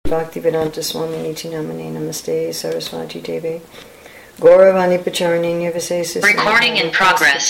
Bhaktivedanta Swami Niti Namane Namaste Saraswati Devi Gauravani Pacharaniya Visesa. Recording in progress.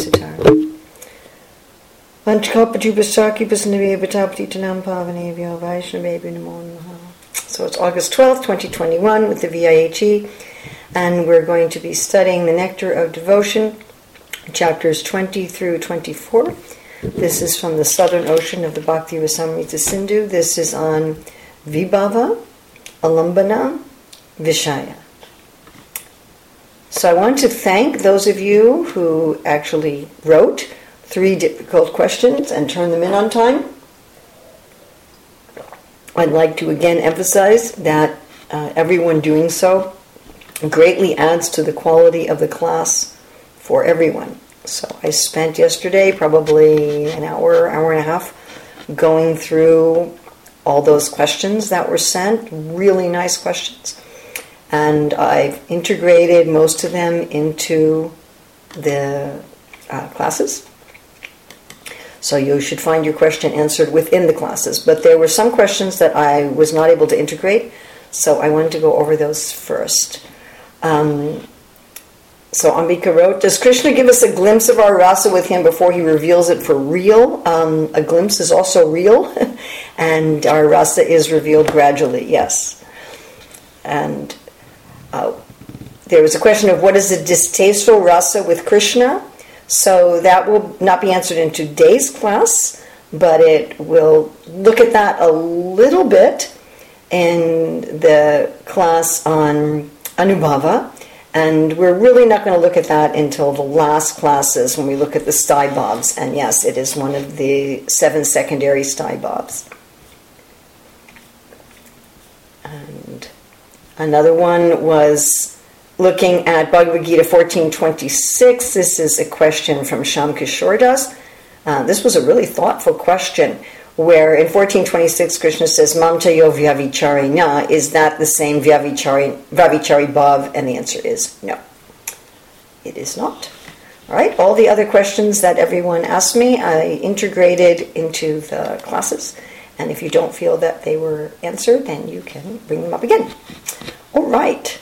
Panchkalpajubhasaki Pasnavi Bhatapti Tanam Pavanevya Vaishnavevi Namo Namaha. So it's August 12th, 2021 with the VIHE, and we're going to be studying the Nectar of Devotion, chapters 20 through 24. This is from the Southern Ocean of the Bhakti Rasamrita Sindhu. This is on Vibhava, Alambana, Vishaya. So I want to thank those of you who actually wrote 3 difficult questions and turned them in on time. I'd like to again emphasize that everyone doing so greatly adds to the quality of the class for everyone. So I spent yesterday probably an hour and a half going through all those questions that were sent, really nice questions. And I've integrated most of them into the classes. So you should find your question answered within the classes. But there were some questions that I was not able to integrate, so I wanted to go over those first. So Ambika wrote, does Krishna give us a glimpse of our rasa with him before he reveals it for real? A glimpse is also real, and our rasa is revealed gradually, yes. And there was a question of what is a distasteful rasa with Krishna? So that will not be answered in today's class, but it will look at that a little bit in the class on Anubhava. And we're really not going to look at that until the last classes when we look at the Staibhavs. And yes, it is one of the 7 secondary Staibhavs. And another one was looking at Bhagavad Gita 14:26. This is a question from Shyam Kishore Das. This was a really thoughtful question, where in 14:26 Krishna says, Mam chayo vyavichari na, is that the same vyavichari bhav? And the answer is no. It is not. All right, all the other questions that everyone asked me, I integrated into the classes. And if you don't feel that they were answered, then you can bring them up again. All right.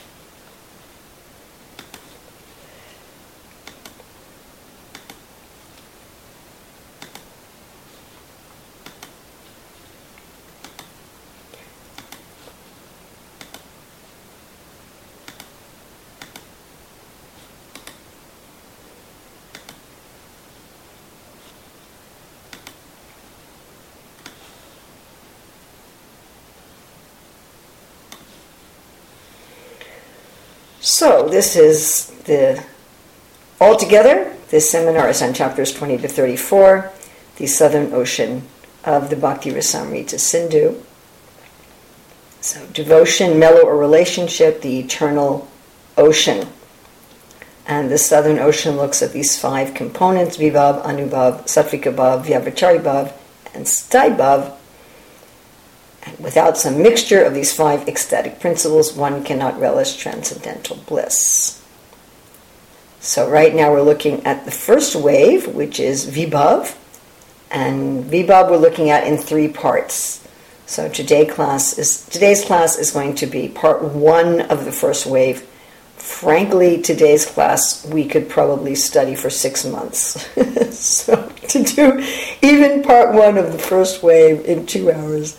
So this is altogether, this seminar is on chapters 20 to 34, the Southern Ocean of the Bhakti Rasamrita Sindhu. So devotion, mellow or relationship, the eternal ocean. And the Southern Ocean looks at these 5 components, Vibhav, Anubhav, Sattvika Bhav, Vyabhachari Bhav, and Staibhav. And without some mixture of these 5 ecstatic principles, one cannot relish transcendental bliss. So right now we're looking at the first wave, which is Vibhav. And Vibhav we're looking at in 3 parts. So today's class is going to be part 1 of the first wave. Frankly, today's class we could probably study for 6 months. So to do even part 1 of the first wave in 2 hours,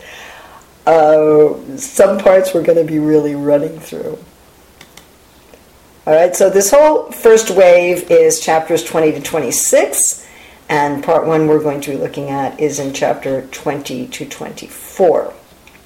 some parts we're going to be really running through. All right, so this whole first wave is chapters 20 to 26, and part 1 we're going to be looking at is in chapter 20 to 24.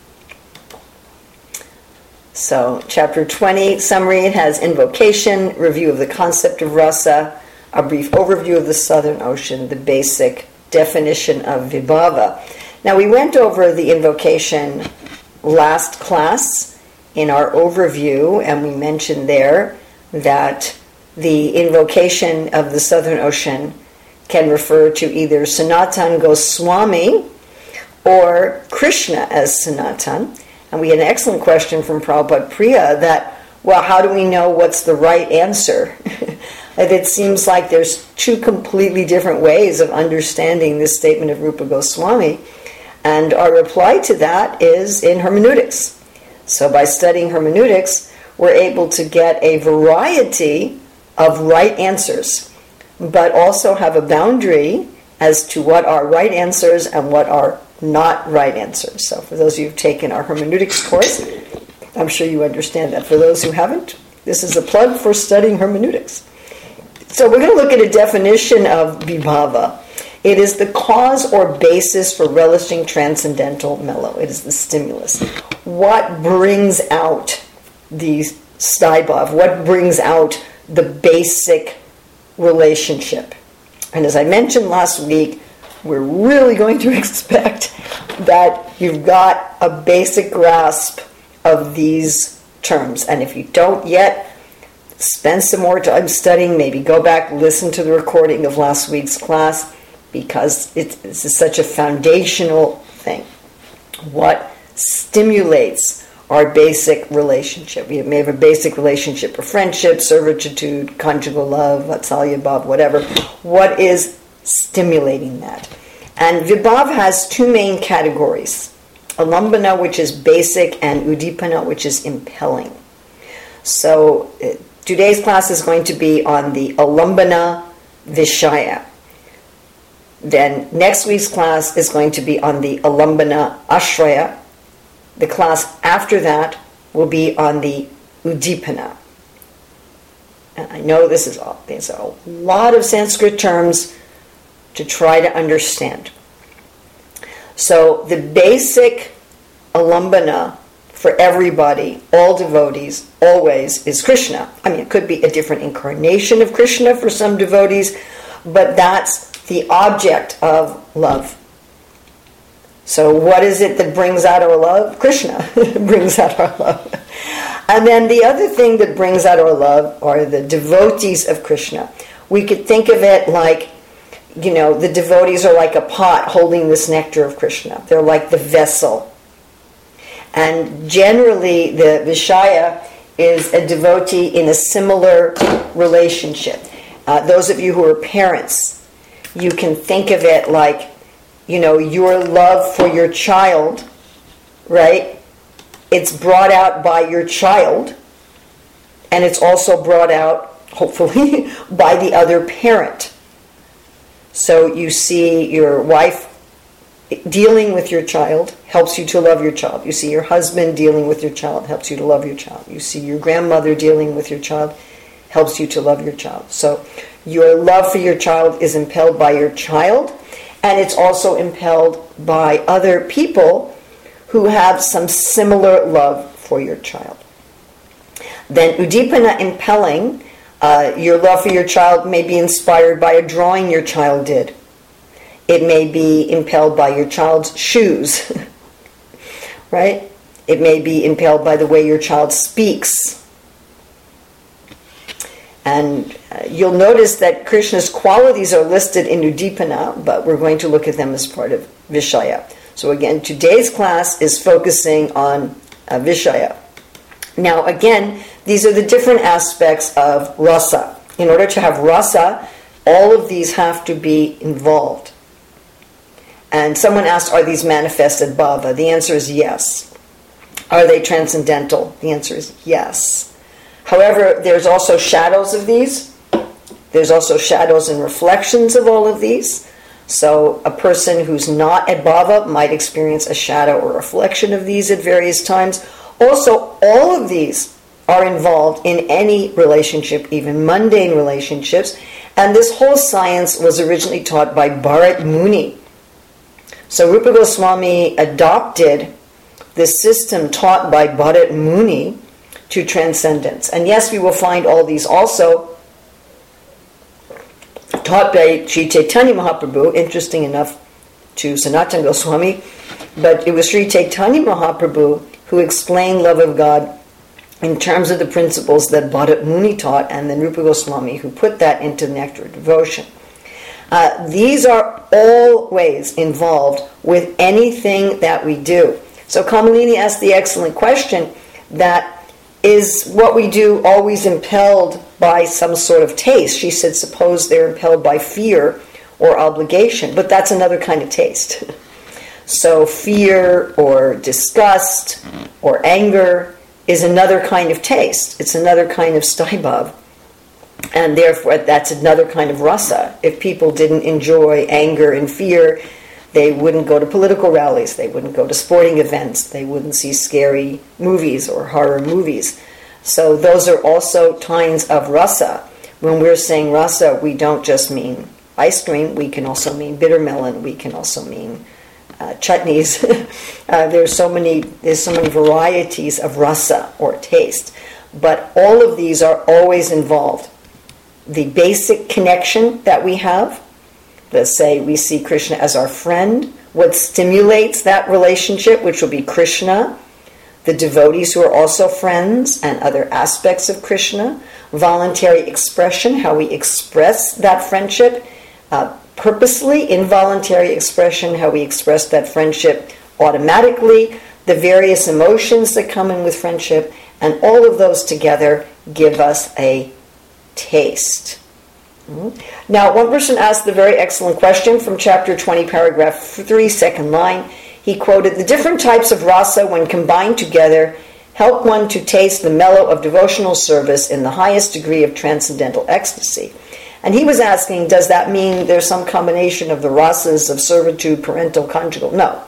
So chapter 20, summary, it has invocation, review of the concept of rasa, a brief overview of the Southern Ocean, the basic definition of Vibhava. Now we went over the invocation last class in our overview, and we mentioned there that the invocation of the Southern Ocean can refer to either Sanatan Goswami or Krishna as Sanatan. And we had an excellent question from Prabhupada Priya that, well, how do we know what's the right answer? It seems like there's 2 completely different ways of understanding this statement of Rupa Goswami. And our reply to that is in hermeneutics. So by studying hermeneutics, we're able to get a variety of right answers, but also have a boundary as to what are right answers and what are not right answers. So for those of you who've taken our hermeneutics course, I'm sure you understand that. For those who haven't, this is a plug for studying hermeneutics. So we're going to look at a definition of vibhava. It is the cause or basis for relishing transcendental mellow. It is the stimulus. What brings out the staibhav? What brings out the basic relationship? And as I mentioned last week, we're really going to expect that you've got a basic grasp of these terms. And if you don't yet, spend some more time studying. Maybe go back, listen to the recording of last week's class, because it's such a foundational thing. What stimulates our basic relationship? We may have a basic relationship for friendship, servitude, conjugal love, vatsalya bhav, whatever. What is stimulating that? And vibhav has two main categories. Alambana, which is basic, and udipana, which is impelling. So today's class is going to be on the alambana vishaya. Then next week's class is going to be on the alambana ashraya. The class after that will be on the udipana. And I know there's a lot of Sanskrit terms to try to understand. So the basic alambana for everybody, all devotees, always is Krishna. I mean, it could be a different incarnation of Krishna for some devotees, but that's the object of love. So what is it that brings out our love? Krishna brings out our love. And then the other thing that brings out our love are the devotees of Krishna. We could think of it like, the devotees are like a pot holding this nectar of Krishna. They're like the vessel. And generally, the Vishaya is a devotee in a similar relationship. Those of you who are parents, you can think of it like, your love for your child, right? It's brought out by your child, and it's also brought out, hopefully, by the other parent. So you see your wife dealing with your child helps you to love your child. You see your husband dealing with your child helps you to love your child. You see your grandmother dealing with your child helps you to love your child. So your love for your child is impelled by your child, and it's also impelled by other people who have some similar love for your child. Then udipana, impelling, your love for your child may be inspired by a drawing your child did. It may be impelled by your child's shoes, right? It may be impelled by the way your child speaks. And you'll notice that Krishna's qualities are listed in Udipana, but we're going to look at them as part of Vishaya. So again, today's class is focusing on Vishaya. Now again, these are the different aspects of rasa. In order to have rasa, all of these have to be involved. And someone asked, are these manifested bhava? The answer is yes. Are they transcendental? The answer is yes. However, there's also shadows of these. There's also shadows and reflections of all of these. So a person who's not at bhava might experience a shadow or reflection of these at various times. Also, all of these are involved in any relationship, even mundane relationships. And this whole science was originally taught by Bharat Muni. So Rupa Goswami adopted this system taught by Bharat Muni to transcendence. And yes, we will find all these also taught by Sri Chaitanya Mahaprabhu, interesting enough to Sanatana Goswami, but it was Sri Chaitanya Mahaprabhu who explained love of God in terms of the principles that Bharat Muni taught, and then Rupa Goswami who put that into the nectar of devotion. These are always involved with anything that we do. So Kamalini asked the excellent question, that is what we do always impelled by some sort of taste? She said, suppose they're impelled by fear or obligation, but that's another kind of taste. So fear or disgust or anger is another kind of taste. It's another kind of staibhav. And therefore, that's another kind of rasa. If people didn't enjoy anger and fear, they wouldn't go to political rallies, they wouldn't go to sporting events, they wouldn't see scary movies or horror movies. So those are also kinds of rasa. When we're saying rasa, we don't just mean ice cream, we can also mean bitter melon, we can also mean chutneys. There's so many varieties of rasa or taste. But all of these are always involved. The basic connection that we have, let's say we see Krishna as our friend, what stimulates that relationship, which will be Krishna, the devotees who are also friends, and other aspects of Krishna, voluntary expression, how we express that friendship, purposely, involuntary expression, how we express that friendship automatically, the various emotions that come in with friendship, and all of those together give us a taste. Now, one person asked the very excellent question from chapter 20, paragraph 3, second line. He quoted, "The different types of rasa, when combined together, help one to taste the mellow of devotional service in the highest degree of transcendental ecstasy." And he was asking, does that mean there's some combination of the rasas of servitude, parental, conjugal? No.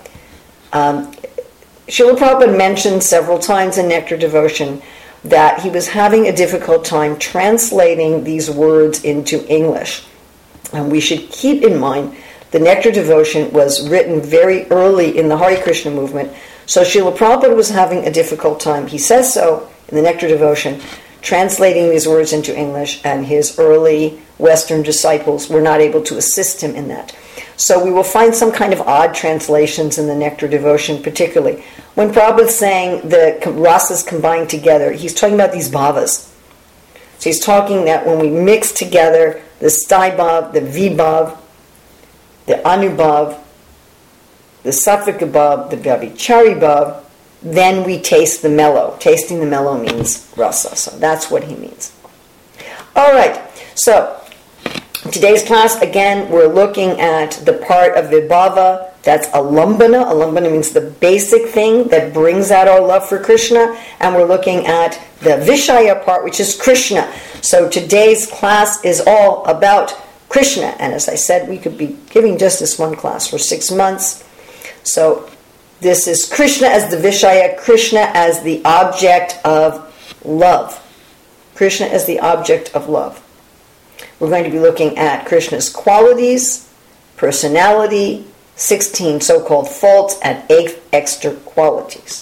Srila Prabhupada mentioned several times in Nectar Devotion that he was having a difficult time translating these words into English. And we should keep in mind the Nectar Devotion was written very early in the Hare Krishna movement, so Srila Prabhupada was having a difficult time. He says so in the Nectar Devotion, translating these words into English, and his early Western disciples were not able to assist him in that. So we will find some kind of odd translations in the Nectar Devotion, particularly. When Prabhupada's saying the rasas combined together, he's talking about these bhavas. So he's talking that when we mix together the staibhav, the vibhav, the anubhav, the sattvika bhav, the vyabhichari bhav, then we taste the mellow. Tasting the mellow means rasa. So that's what he means. All right. So today's class, again, we're looking at the part of vibhava that's alambana. Alambana means the basic thing that brings out our love for Krishna. And we're looking at the vishaya part, which is Krishna. So today's class is all about Krishna. And as I said, we could be giving just this one class for 6 months. So this is Krishna as the vishaya, Krishna as the object of love. Krishna as the object of love. We're going to be looking at Krishna's qualities, personality, 16 so-called faults, and 8 extra qualities.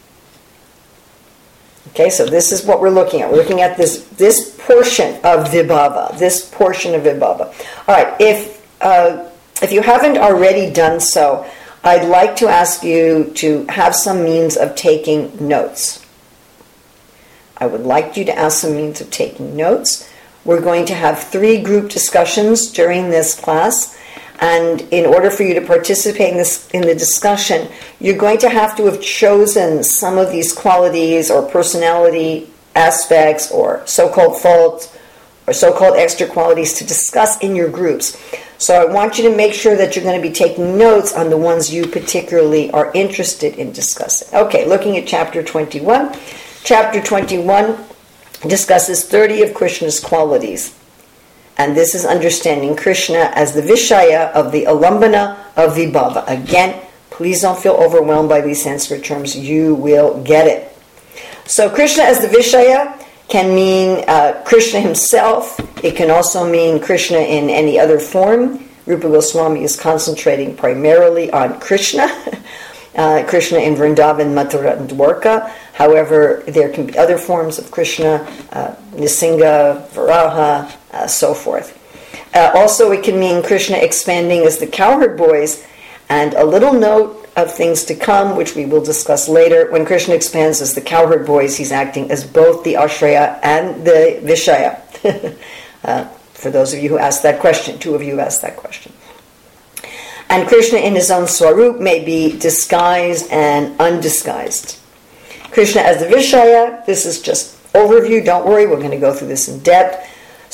Okay, so this is what we're looking at. We're looking at this portion of vibhava. This portion of vibhava. All right, if you haven't already done so, I'd like to ask you to have some means of taking notes. I would like you to ask some means of taking notes. We're going to have 3 group discussions during this class, and in order for you to participate in the discussion, you're going to have to have chosen some of these qualities or personality aspects or so-called faults or so-called extra qualities to discuss in your groups. So I want you to make sure that you're going to be taking notes on the ones you particularly are interested in discussing. Okay, looking at chapter 21. Chapter 21 discusses 30 of Krishna's qualities. And this is understanding Krishna as the vishaya of the alambana of vibhava. Again, please don't feel overwhelmed by these Sanskrit terms. You will get it. So Krishna as the vishaya can mean Krishna himself. It can also mean Krishna in any other form. Rupa Goswami is concentrating primarily on Krishna. Krishna in Vrindavan, Mathura, and Dwarka. However, there can be other forms of Krishna, Nisinga, Varaha, so forth. Also, it can mean Krishna expanding as the cowherd boys. And a little note of things to come, which we will discuss later. When Krishna expands as the cowherd boys, he's acting as both the Ashraya and the Vishaya. For those of you who asked that question, 2 of you asked that question. And Krishna in his own swarup may be disguised and undisguised. Krishna as the Vishaya, this is just overview, don't worry, we're going to go through this in depth.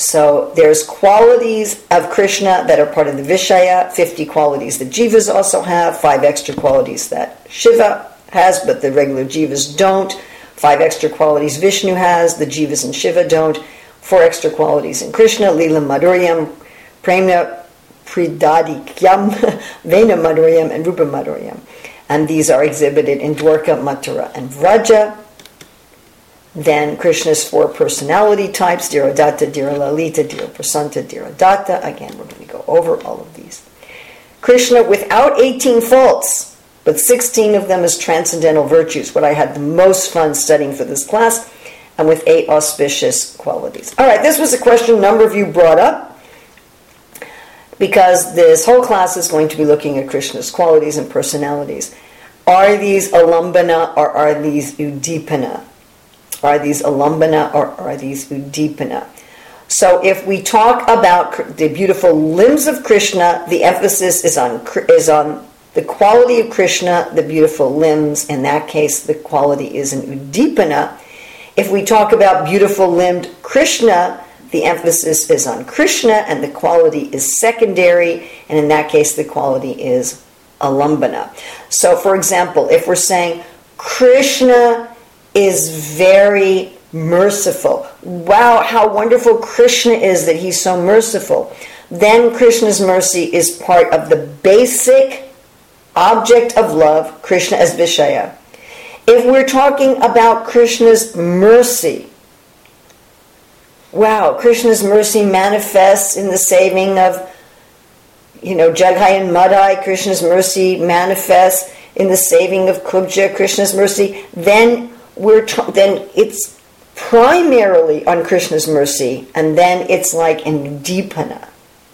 So there's qualities of Krishna that are part of the Vishaya, 50 qualities that Jivas also have, 5 extra qualities that Shiva has, but the regular Jivas don't, 5 extra qualities Vishnu has, the Jivas and Shiva don't, 4 extra qualities in Krishna, Lila Madhuryam, Premna Pridadikyam, Vena Madhuryam, and Rupa Madhuryam. And these are exhibited in Dwarka, Mathura, and Vraja. Then Krishna's 4 personality types, Dhiradatta, Dhiralalita, Dhiraprasanta, Dhiradatta. Again, we're going to go over all of these. Krishna without 18 faults, but 16 of them as transcendental virtues, what I had the most fun studying for this class, and with 8 auspicious qualities. All right, this was a question a number of you brought up, because this whole class is going to be looking at Krishna's qualities and personalities. Are these alambana or are these udipana? Are these alambana or are these udipana? So if we talk about the beautiful limbs of Krishna, the emphasis is on the quality of Krishna, the beautiful limbs. In that case, the quality is an udipana. If we talk about beautiful limbed Krishna, the emphasis is on Krishna and the quality is secondary, and in that case the quality is alambana. So for example, if we're saying Krishna is very merciful, wow, how wonderful Krishna is that he's so merciful, then Krishna's mercy is part of the basic object of love, Krishna as Vishaya. If we're talking about Krishna's mercy, wow, Krishna's mercy manifests in the saving of, Jaghai and Madai. Krishna's mercy manifests in the saving of Kubja. Krishna's mercy. Then it's primarily on Krishna's mercy, and then it's like in Udipana.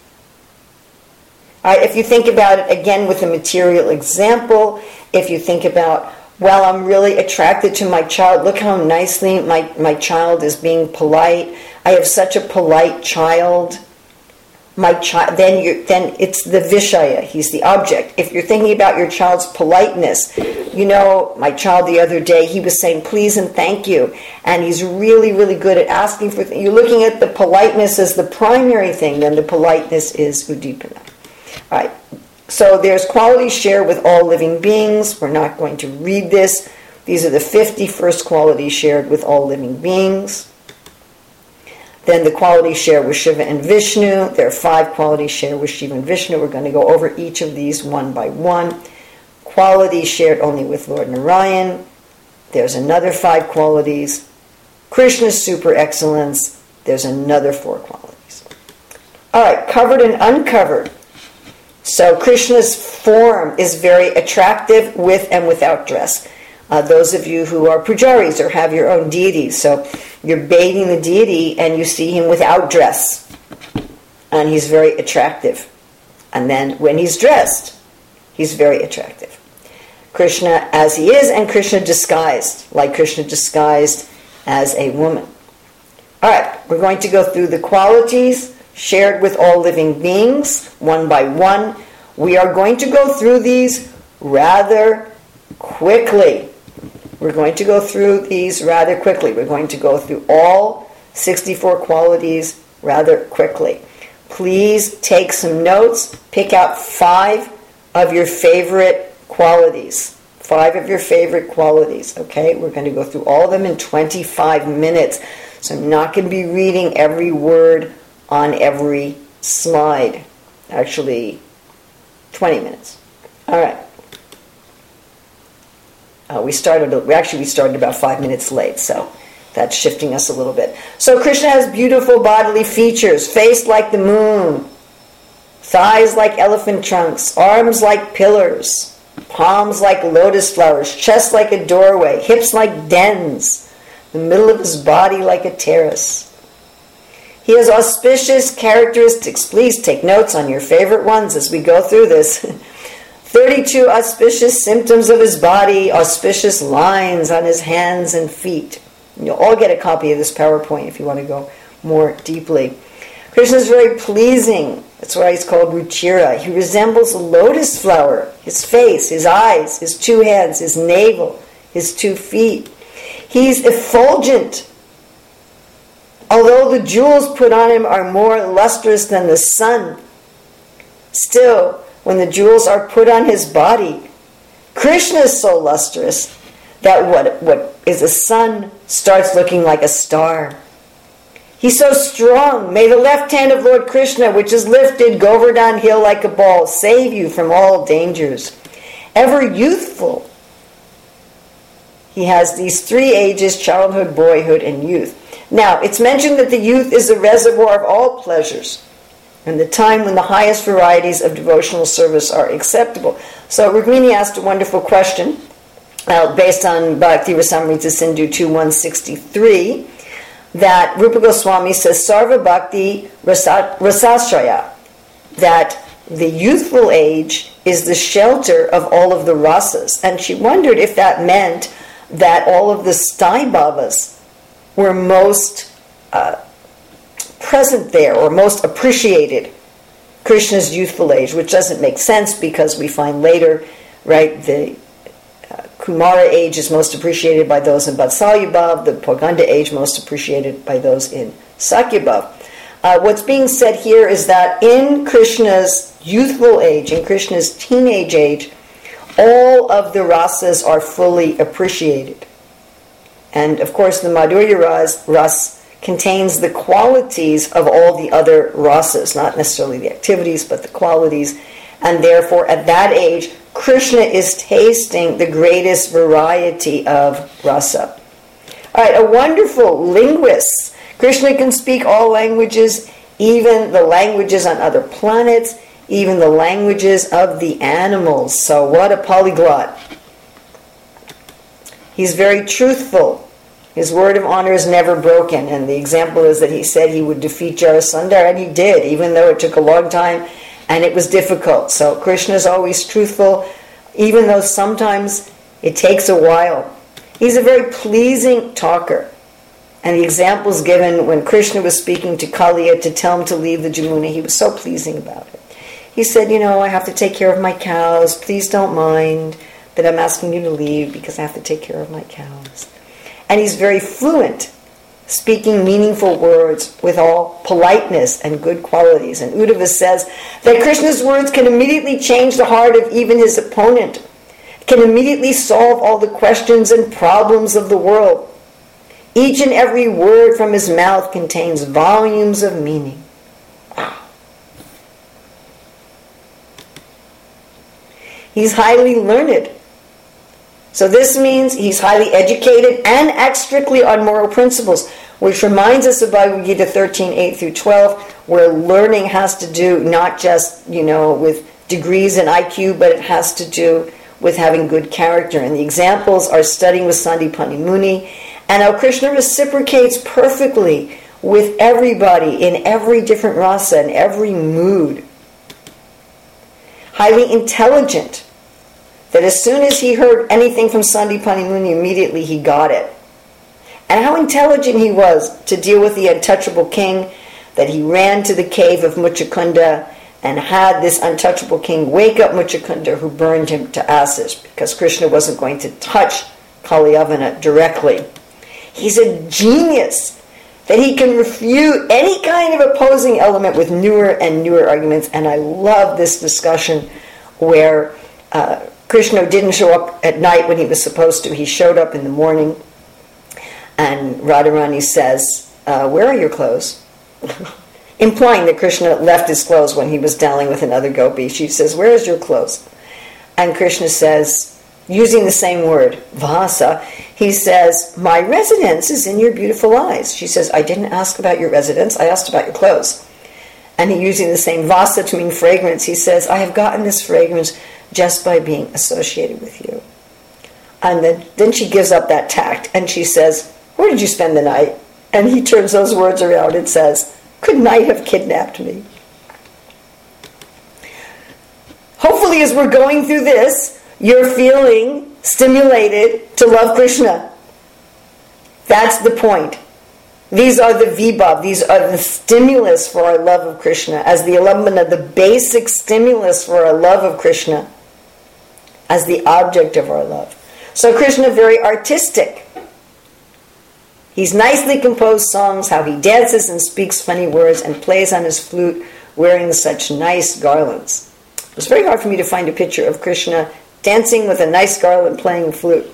If you think about it again with a material example, if you think about, well, I'm really attracted to my child. Look how nicely my child is being polite. I have such a polite child. Then it's the Vishaya. He's the object. If you're thinking about your child's politeness, my child the other day, he was saying please and thank you, and he's really, really good at asking for things. You're looking at the politeness as the primary thing, then the politeness is Udipana. All right. So there's qualities shared with all living beings. We're not going to read this. These are the 50 first qualities shared with all living beings. Then the qualities shared with Shiva and Vishnu. There are 5 qualities shared with Shiva and Vishnu. We're going to go over each of these one by one. Qualities shared only with Lord Narayan. There's another 5 qualities. Krishna's super excellence. There's another 4 qualities. All right, covered and uncovered. So Krishna's form is very attractive with and without dress. Those of you who are pujaris or have your own deities, so you're bathing the deity and you see him without dress, and he's very attractive. And then when he's dressed, he's very attractive. Krishna as he is, and Krishna disguised, like Krishna disguised as a woman. All right, we're going to go through the qualities shared with all living beings, one by one. We are going to go through these rather quickly. We're going to go through these rather quickly. We're going to go through all 64 qualities rather quickly. Please take some notes. Pick out 5 of your favorite qualities. 5 of your favorite qualities, okay? We're going to go through all of them in 25 minutes. So I'm not going to be reading every word on every slide. Actually, 20 minutes. All right. We started about 5 minutes late, so that's shifting us a little bit. So Krishna has beautiful bodily features: face like the moon, thighs like elephant trunks, arms like pillars, palms like lotus flowers, chest like a doorway, hips like dens, the middle of his body like a terrace. He has auspicious characteristics. Please take notes on your favorite ones as we go through this. 32 auspicious symptoms of his body, auspicious lines on his hands and feet. You'll all get a copy of this PowerPoint if you want to go more deeply. Krishna is very pleasing. That's why he's called Ruchira. He resembles a lotus flower. His face, his eyes, his 2 hands, his navel, his 2 feet. He's effulgent. Although the jewels put on him are more lustrous than the sun, still, when the jewels are put on his body, Krishna is so lustrous that what is a sun starts looking like a star. He's so strong. May the left hand of Lord Krishna, which is lifted Govardhan hill like a ball, save you from all dangers. Ever youthful. He has these three ages: childhood, boyhood, and youth. Now, it's mentioned that the youth is the reservoir of all pleasures, and the time when the highest varieties of devotional service are acceptable. So Rukmini asked a wonderful question, based on Bhakti Rasamrita Sindhu 2.163, that Rupa Goswami says, Sarva Bhakti Rasasraya, that the youthful age is the shelter of all of the rasas. And she wondered if that meant that all of the Sthai Bhavas were most present there, or most appreciated Krishna's youthful age, which doesn't make sense because we find later, right, the Kumara age is most appreciated by those in Vatsalya Bhav, the Poganda age most appreciated by those in Sakya Bhav. What's being said here is that in Krishna's youthful age, in Krishna's teenage age, all of the rasas are fully appreciated. And of course the Madhurya ras contains the qualities of all the other rasas, not necessarily the activities, but the qualities. And therefore at that age, Krishna is tasting the greatest variety of rasa. All right, a wonderful linguist. Krishna can speak all languages, even the languages on other planets, even the languages of the animals. So what a polyglot. He's very truthful. His word of honor is never broken. And the example is that he said he would defeat Jarasandha, and he did, even though it took a long time and it was difficult. So Krishna is always truthful, even though sometimes it takes a while. He's a very pleasing talker. And the examples given when Krishna was speaking to Kaliya to tell him to leave the Jamuna, he was so pleasing about it. He said, I have to take care of my cows. Please don't mind that I'm asking you to leave because I have to take care of my cows. And he's very fluent, speaking meaningful words with all politeness and good qualities. And Uddhava says that Krishna's words can immediately change the heart of even his opponent, can immediately solve all the questions and problems of the world. Each and every word from his mouth contains volumes of meaning. Wow. He's highly learned. So this means he's highly educated and acts strictly on moral principles, which reminds us of Bhagavad Gita 13:8-12, where learning has to do not just, with degrees and IQ, but it has to do with having good character. And the examples are studying with Sandipani Muni, and how Krishna reciprocates perfectly with everybody in every different rasa, in every mood. Highly intelligent, that as soon as he heard anything from Sandipani Muni, immediately he got it. And how intelligent he was to deal with the untouchable king, that he ran to the cave of Muchakunda and had this untouchable king wake up Muchakunda, who burned him to ashes, because Krishna wasn't going to touch Kalyavana directly. He's a genius, that he can refute any kind of opposing element with newer and newer arguments. And I love this discussion where Krishna didn't show up at night when he was supposed to. He showed up in the morning, and Radharani says, where are your clothes? Implying that Krishna left his clothes when he was dallying with another gopi. She says, where is your clothes? And Krishna says, using the same word, vasa, he says, my residence is in your beautiful eyes. She says, I didn't ask about your residence, I asked about your clothes. And he, using the same vasa to mean fragrance, he says, I have gotten this fragrance just by being associated with you. And then she gives up that tact, and she says, where did you spend the night? And he turns those words around and says, could night have kidnapped me? Hopefully, as we're going through this, you're feeling stimulated to love Krishna. That's the point. These are the vibhav, these are the stimulus for our love of Krishna, as the alambana, the basic stimulus for our love of Krishna, as the object of our love. So Krishna, very artistic. He's nicely composed songs, how he dances and speaks funny words and plays on his flute wearing such nice garlands. It was very hard for me to find a picture of Krishna dancing with a nice garland playing a flute.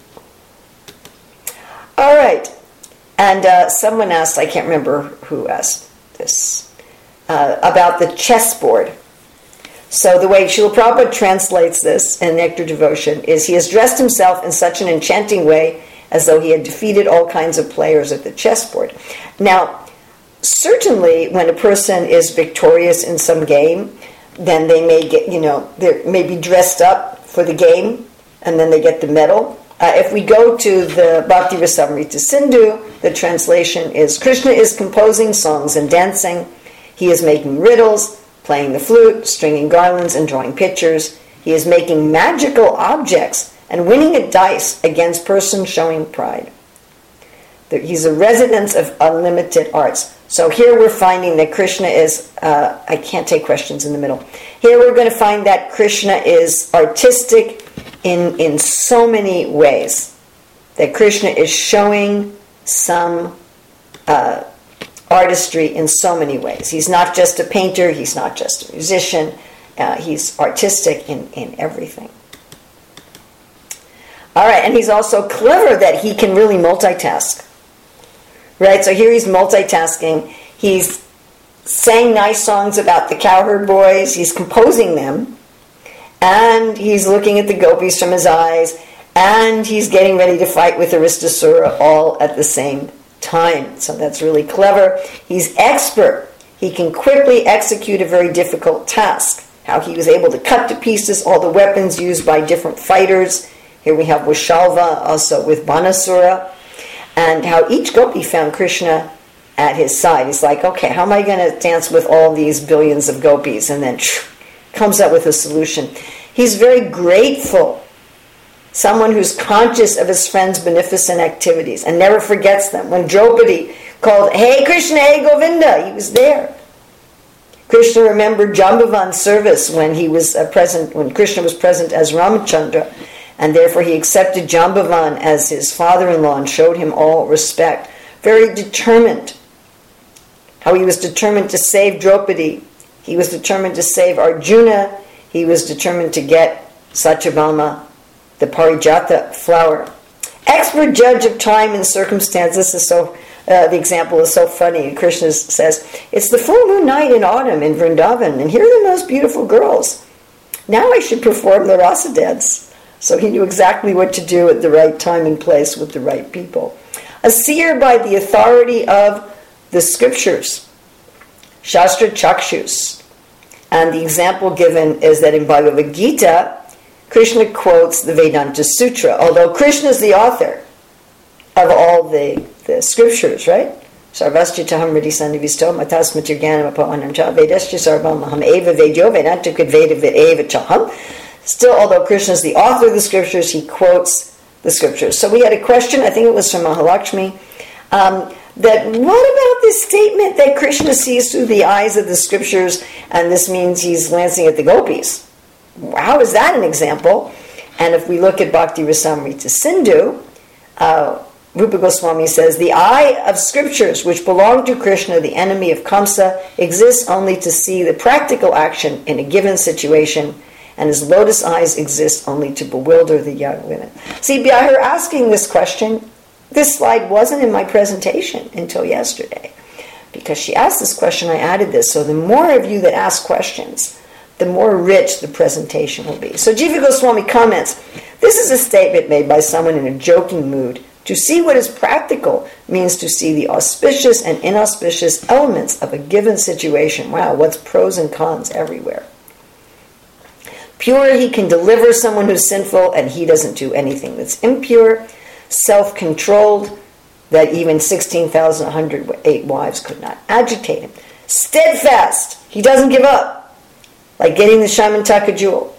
All right. And someone asked, I can't remember who asked this, about the chessboard. So the way Srila Prabhupada translates this in Nectar Devotion is he has dressed himself in such an enchanting way as though he had defeated all kinds of players at the chessboard. Now, certainly when a person is victorious in some game, then they may get, they may be dressed up for the game, and then they get the medal. If we go to the Bhakti Rasamrita Sindhu, the translation is, Krishna is composing songs and dancing. He is making riddles, playing the flute, stringing garlands, and drawing pictures. He is making magical objects and winning at dice against persons showing pride. He's a resident of unlimited arts. So here we're finding that Krishna is, I can't take questions in the middle. Here we're going to find that Krishna is artistic in so many ways. That Krishna is showing some artistry in so many ways. He's not just a painter, he's not just a musician, he's artistic in everything. All right, and he's also clever that he can really multitask. Right, so here he's multitasking. He's sang nice songs about the cowherd boys. He's composing them. And he's looking at the gopis from his eyes. And he's getting ready to fight with Aristasura all at the same time. So that's really clever. He's expert. He can quickly execute a very difficult task. How he was able to cut to pieces all the weapons used by different fighters. Here we have Vishalva, also with Banasura. And how each gopi found Krishna at his side. He's like, okay, how am I going to dance with all these billions of gopis? And then comes up with a solution. He's very grateful. Someone who's conscious of his friend's beneficent activities and never forgets them. When Draupadi called, hey Krishna, hey Govinda, he was there. Krishna remembered Jambavan's service when he was present, when Krishna was present as Ramachandra. And therefore he accepted Jambavan as his father-in-law and showed him all respect. Very determined. How he was determined to save Draupadi. He was determined to save Arjuna. He was determined to get Satyabhama, the Parijata flower. Expert judge of time and circumstances. Is so. The example is so funny. Krishna says, it's the full moon night in autumn in Vrindavan, and here are the most beautiful girls. Now I should perform the rasa dance. So he knew exactly what to do at the right time and place with the right people. A seer by the authority of the scriptures. Shastra Chakshus. And the example given is that in Bhagavad Gita, Krishna quotes the Vedanta Sutra, although Krishna is the author of all the scriptures, right? Sarvaschitaham Riddhi Sannivisto Matasmatirganam Apahanamcha Vedascha Sarvam Maham Eva Vedyo Vedanta Kudveda Vedeva Chaham. Still, although Krishna is the author of the scriptures, he quotes the scriptures. So we had a question, I think it was from Mahalakshmi, that what about this statement that Krishna sees through the eyes of the scriptures, and this means he's glancing at the gopis? How is that an example? And if we look at Bhakti Rasamrita Sindhu, Rupa Goswami says, the eye of scriptures which belong to Krishna, the enemy of Kamsa, exists only to see the practical action in a given situation, and his lotus eyes exist only to bewilder the young women. See, by her asking this question, this slide wasn't in my presentation until yesterday. Because she asked this question, I added this. So the more of you that ask questions, the more rich the presentation will be. So Jiva Goswami comments, this is a statement made by someone in a joking mood. To see what is practical means to see the auspicious and inauspicious elements of a given situation. Wow, what's pros and cons everywhere. Pure, he can deliver someone who's sinful, and he doesn't do anything that's impure. Self-controlled, that even 16,108 wives could not agitate him. Steadfast, he doesn't give up, like getting the Shamantaka jewel.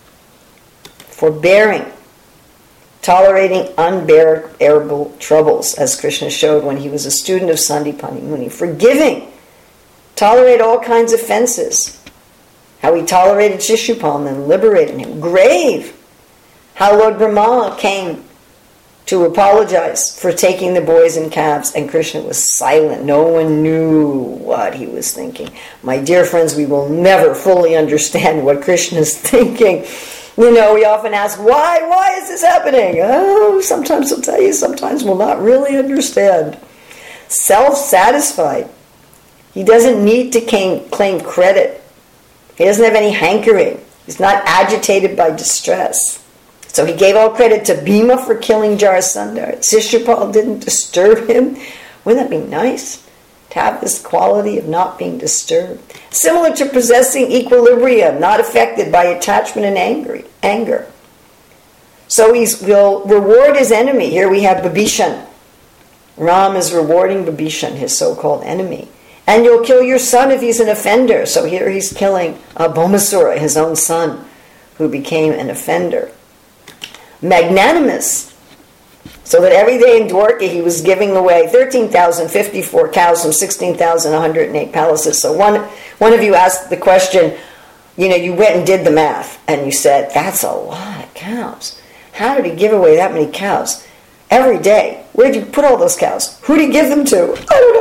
Forbearing, tolerating unbearable troubles, as Krishna showed when he was a student of Sandipani Muni. Forgiving, tolerate all kinds of offenses. How he tolerated Shishupal and then liberated him. Grave, how Lord Brahma came to apologize for taking the boys and calves, and Krishna was silent. No one knew what he was thinking. My dear friends, we will never fully understand what Krishna is thinking. We often ask, why is this happening? Oh, sometimes he'll tell you, sometimes we'll not really understand. Self-satisfied. He doesn't need to claim credit. He doesn't have any hankering. He's not agitated by distress. So he gave all credit to Bhima for killing Jarasandha. Shishupal didn't disturb him. Wouldn't that be nice? To have this quality of not being disturbed. Similar to possessing equilibrium, not affected by attachment and anger. So he will reward his enemy. Here we have Bibhishan. Ram is rewarding Bibhishan, his so-called enemy. And you'll kill your son if he's an offender. So here he's killing Bhaumasura, his own son, who became an offender. Magnanimous, so that every day in Dwarka he was giving away 13,054 cows from 16,108 palaces. So one of you asked the question, you went and did the math, and you said, that's a lot of cows. How did he give away that many cows? Every day. Where'd you put all those cows? Who did he give them to? I don't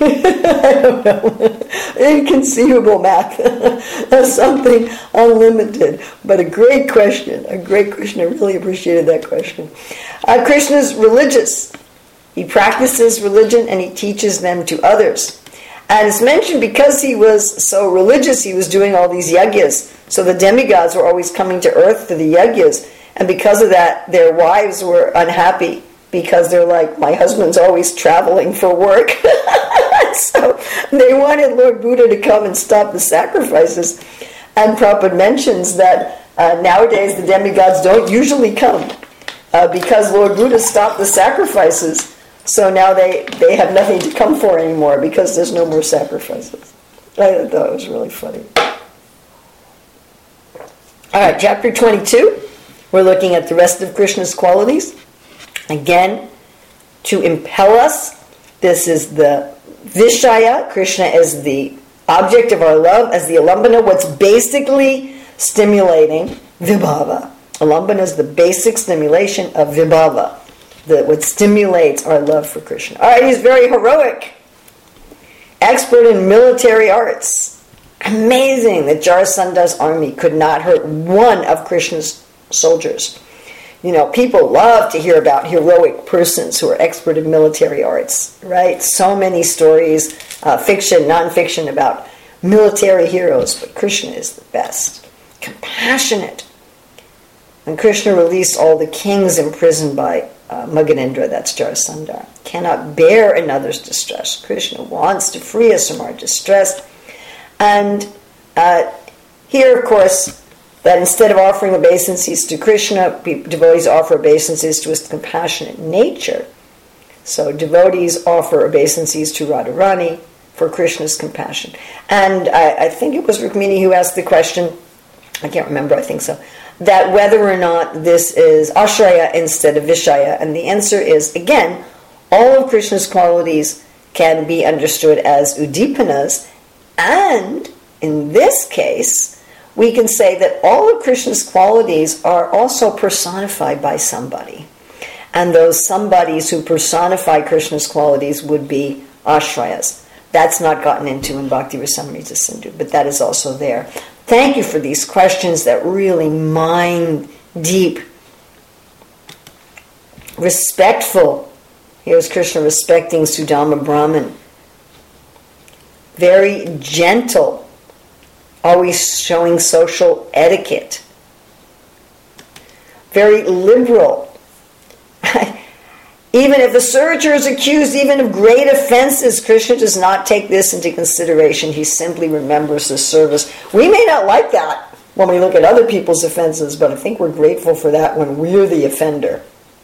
know. Inconceivable math. That's something unlimited. But a great question. I really appreciated that question. Krishna's religious. He practices religion and he teaches them to others. And it's mentioned because he was so religious, he was doing all these yagyas. So the demigods were always coming to earth for the yagyas. And because of that, their wives were unhappy. Because they're like, my husband's always traveling for work. So they wanted Lord Buddha to come and stop the sacrifices. And Prabhupada mentions that nowadays the demigods don't usually come because Lord Buddha stopped the sacrifices. So now they have nothing to come for anymore because there's no more sacrifices. I thought it was really funny. All right, chapter 22. We're looking at the rest of Krishna's qualities. Again, to impel us, this is the Vishaya. Krishna is the object of our love as the Alambana, what's basically stimulating Vibhava. Alambana is the basic stimulation of Vibhava, what stimulates our love for Krishna. All right, he's very heroic, expert in military arts. Amazing that Jarasandha's army could not hurt one of Krishna's soldiers. People love to hear about heroic persons who are expert in military arts, right? So many stories, fiction, non-fiction, about military heroes, but Krishna is the best. Compassionate. When Krishna released all the kings imprisoned by Maganendra, that's Jarasandha, cannot bear another's distress. Krishna wants to free us from our distress. And here, of course, that instead of offering obeisances to Krishna, devotees offer obeisances to his compassionate nature. So devotees offer obeisances to Radharani for Krishna's compassion. And I think it was Rukmini who asked the question, I can't remember, I think so, that whether or not this is Ashraya instead of Vishaya. And the answer is, again, all of Krishna's qualities can be understood as Udipanas. And in this case, we can say that all of Krishna's qualities are also personified by somebody. And those somebodies who personify Krishna's qualities would be Ashrayas. That's not gotten into in Bhakti Rasamrita Sindhu, but that is also there. Thank you for these questions that really mine deep. Respectful. Here's Krishna respecting Sudama Brahman. Very gentle. Always showing social etiquette. Very liberal. Even if the searcher is accused even of great offenses, Krishna does not take this into consideration. He simply remembers the service. We may not like that when we look at other people's offenses, but I think we're grateful for that when we're the offender.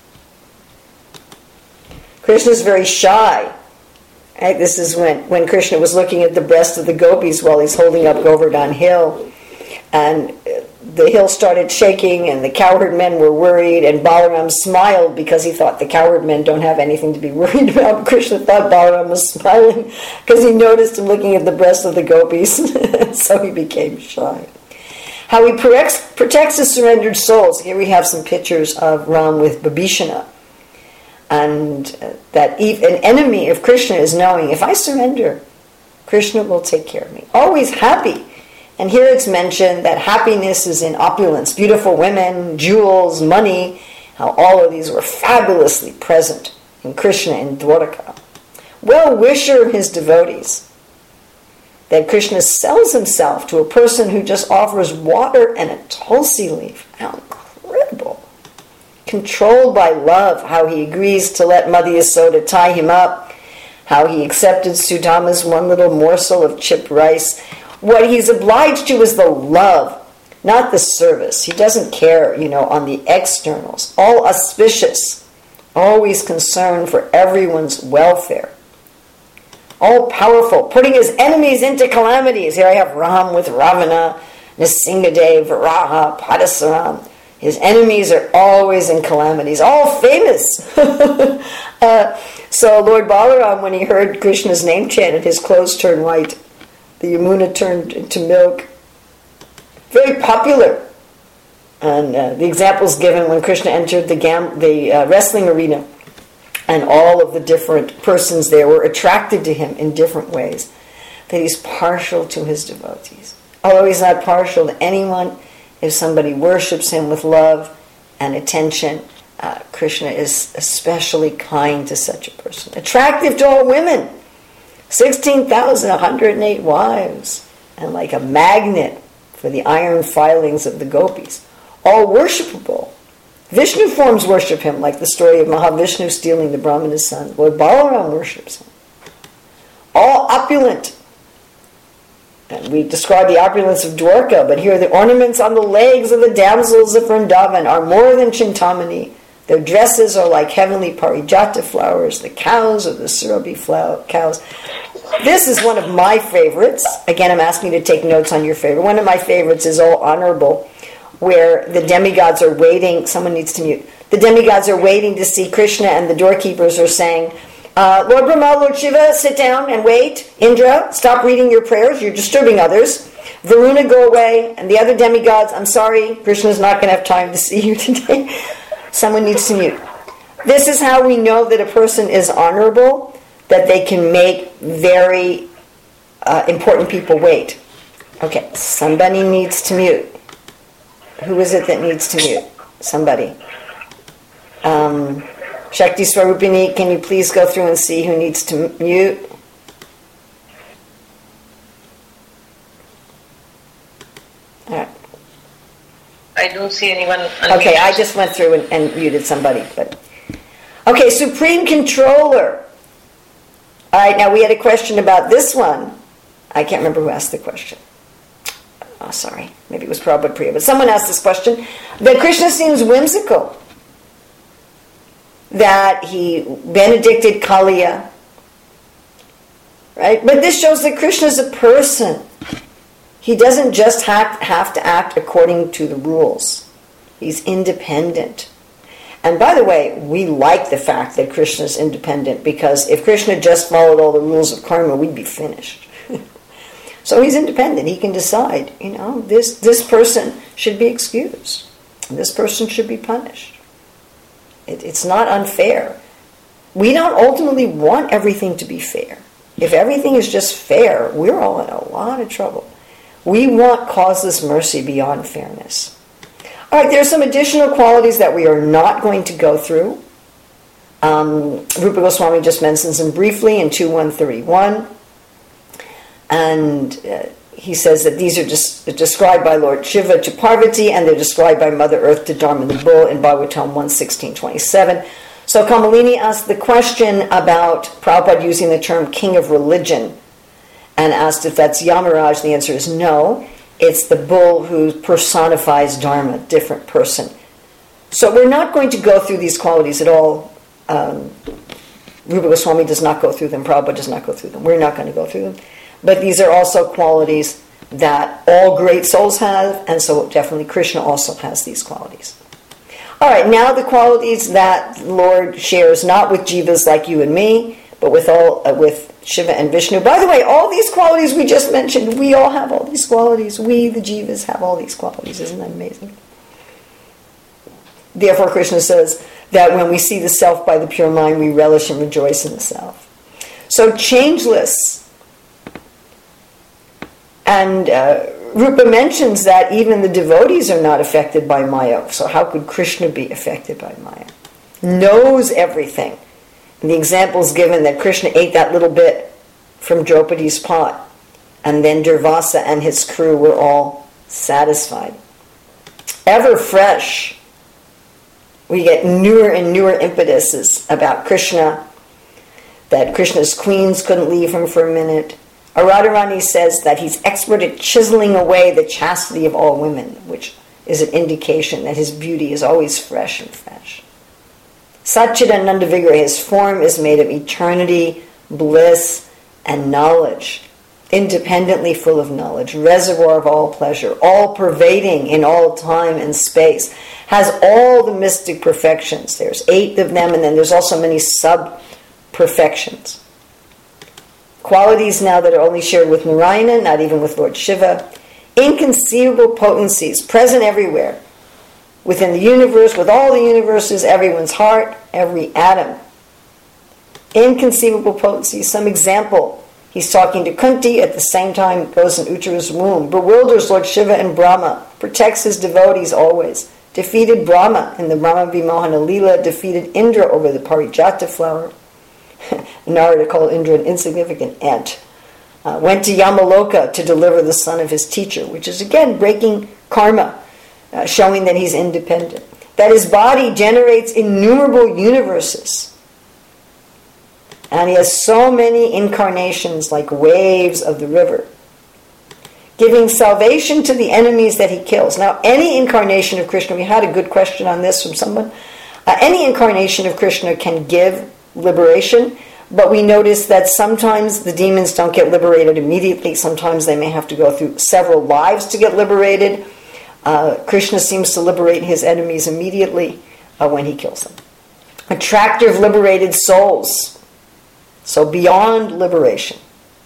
Krishna is very shy. Right? This is when Krishna was looking at the breast of the gopis while he's holding up Govardhan Hill. And the hill started shaking and the cowherd men were worried, and Balaram smiled because he thought the cowherd men don't have anything to be worried about. Krishna thought Balaram was smiling because he noticed him looking at the breast of the gopis. So he became shy. How he protects his surrendered souls. Here we have some pictures of Ram with Bibhishana. And that an enemy of Krishna is knowing, if I surrender, Krishna will take care of me. Always happy. And here it's mentioned that happiness is in opulence, beautiful women, jewels, money, how all of these were fabulously present in Krishna in Dwaraka. Well-wisher his devotees, that Krishna sells himself to a person who just offers water and a tulsi leaf. How incredible. Controlled by love, how he agrees to let Mother Yasoda tie him up, how he accepted Sudama's one little morsel of chipped rice. What he's obliged to is the love, not the service. He doesn't care, on the externals. All auspicious, always concerned for everyone's welfare. All powerful, putting his enemies into calamities. Here I have Ram with Ravana, Nrsingadev, Varaha, Padasaram. His enemies are always in calamities, all famous. So Lord Balaram, when he heard Krishna's name chanted, his clothes turned white. The Yamuna turned into milk. Very popular. And the examples given when Krishna entered the wrestling arena, and all of the different persons there were attracted to him in different ways. That he's partial to his devotees. Although he's not partial to anyone, if somebody worships him with love and attention, Krishna is especially kind to such a person. Attractive to all women. 16,108 wives. And like a magnet for the iron filings of the gopis. All worshipable. Vishnu forms worship him, like the story of Mahavishnu stealing the Brahmana's son. Lord Balaram worships him. All opulent. And we describe the opulence of Dwarka, but here the ornaments on the legs of the damsels of Vrindavan are more than Chintamani. Their dresses are like heavenly parijata flowers. The cows are the surabhi cows. This is one of my favorites. Again, I'm asking you to take notes on your favorite. One of my favorites is All Honorable, where the demigods are waiting. Someone needs to mute. The demigods are waiting to see Krishna, and the doorkeepers are saying, Lord Brahma, Lord Shiva, sit down and wait. Indra, stop reading your prayers. You're disturbing others. Varuna, go away. And the other demigods, I'm sorry, Krishna's not going to have time to see you today. Someone needs to mute. This is how we know that a person is honorable, that they can make very important people wait. Okay, somebody needs to mute. Who is it that needs to mute? Somebody. Shakti Swarupini, can you please go through and see who needs to mute? All right. I don't see anyone unmuted. Okay, I just went through and muted somebody. But okay, Supreme Controller. All right, now we had a question about this one. I can't remember who asked the question. Oh, sorry. Maybe it was Prabhupada Priya. But someone asked this question. That Krishna seems whimsical. That he benedicted Kaliya. Right? But this shows that Krishna is a person. He doesn't just have to act according to the rules. He's independent. And by the way, we like the fact that Krishna is independent, because if Krishna just followed all the rules of karma, we'd be finished. So he's independent. He can decide, this person should be excused. And this person should be punished. It's not unfair. We don't ultimately want everything to be fair. If everything is just fair, we're all in a lot of trouble. We want causeless mercy beyond fairness. All right, there are some additional qualities that we are not going to go through. Rupa Goswami just mentions them briefly in 2.131. And he says that these are just described by Lord Shiva to Parvati, and they're described by Mother Earth to Dharma the Bull in Bhagavatam 1.16.27. So Kamalini asked the question about Prabhupada using the term king of religion, and asked if that's Yamaraj. The answer is no. It's the bull who personifies Dharma, different person. So we're not going to go through these qualities at all. Rupa Goswami does not go through them. Prabhupada does not go through them. We're not going to go through them. But these are also qualities that all great souls have, and so definitely Krishna also has these qualities. All right, now the qualities that the Lord shares not with jivas like you and me, but with Shiva and Vishnu. By the way, all these qualities we just mentioned, we all have all these qualities. We, the jivas, have all these qualities. Isn't that amazing? Therefore, Krishna says, that when we see the self by the pure mind, we relish and rejoice in the self. So changeless. And Rupa mentions that even the devotees are not affected by Maya. So how could Krishna be affected by Maya? Knows everything. And the example is given that Krishna ate that little bit from Draupadi's pot, and then Durvasa and his crew were all satisfied. Ever fresh. We get newer and newer impetuses about Krishna, that Krishna's queens couldn't leave him for a minute. Radharani says that he's expert at chiseling away the chastity of all women, which is an indication that his beauty is always fresh and fresh. Satchidananda Vigraha, his form is made of eternity, bliss, and knowledge, independently full of knowledge, reservoir of all pleasure, all pervading in all time and space, has all the mystic perfections. There's 8 of them, and then there's also many sub-perfections. Qualities now that are only shared with Narayana, not even with Lord Shiva. Inconceivable potencies, present everywhere. Within the universe, with all the universes, everyone's heart, every atom. Inconceivable potencies. Some example. He's talking to Kunti, at the same time goes in Uttara's womb. Bewilders Lord Shiva and Brahma. Protects his devotees always. Defeated Brahma in the Brahma Vimohana Leela. Defeated Indra over the Parijata flower. Narada called Indra an insignificant ant. Went to Yamaloka to deliver the son of his teacher, which is again breaking karma, showing that he's independent. That his body generates innumerable universes. And he has so many incarnations like waves of the river, giving salvation to the enemies that he kills. Now, any incarnation of Krishna, we had a good question on this from someone, any incarnation of Krishna can give liberation, but we notice that sometimes the demons don't get liberated immediately. Sometimes they may have to go through several lives to get liberated. Krishna seems to liberate his enemies immediately when he kills them. Attractor of liberated souls. So beyond liberation.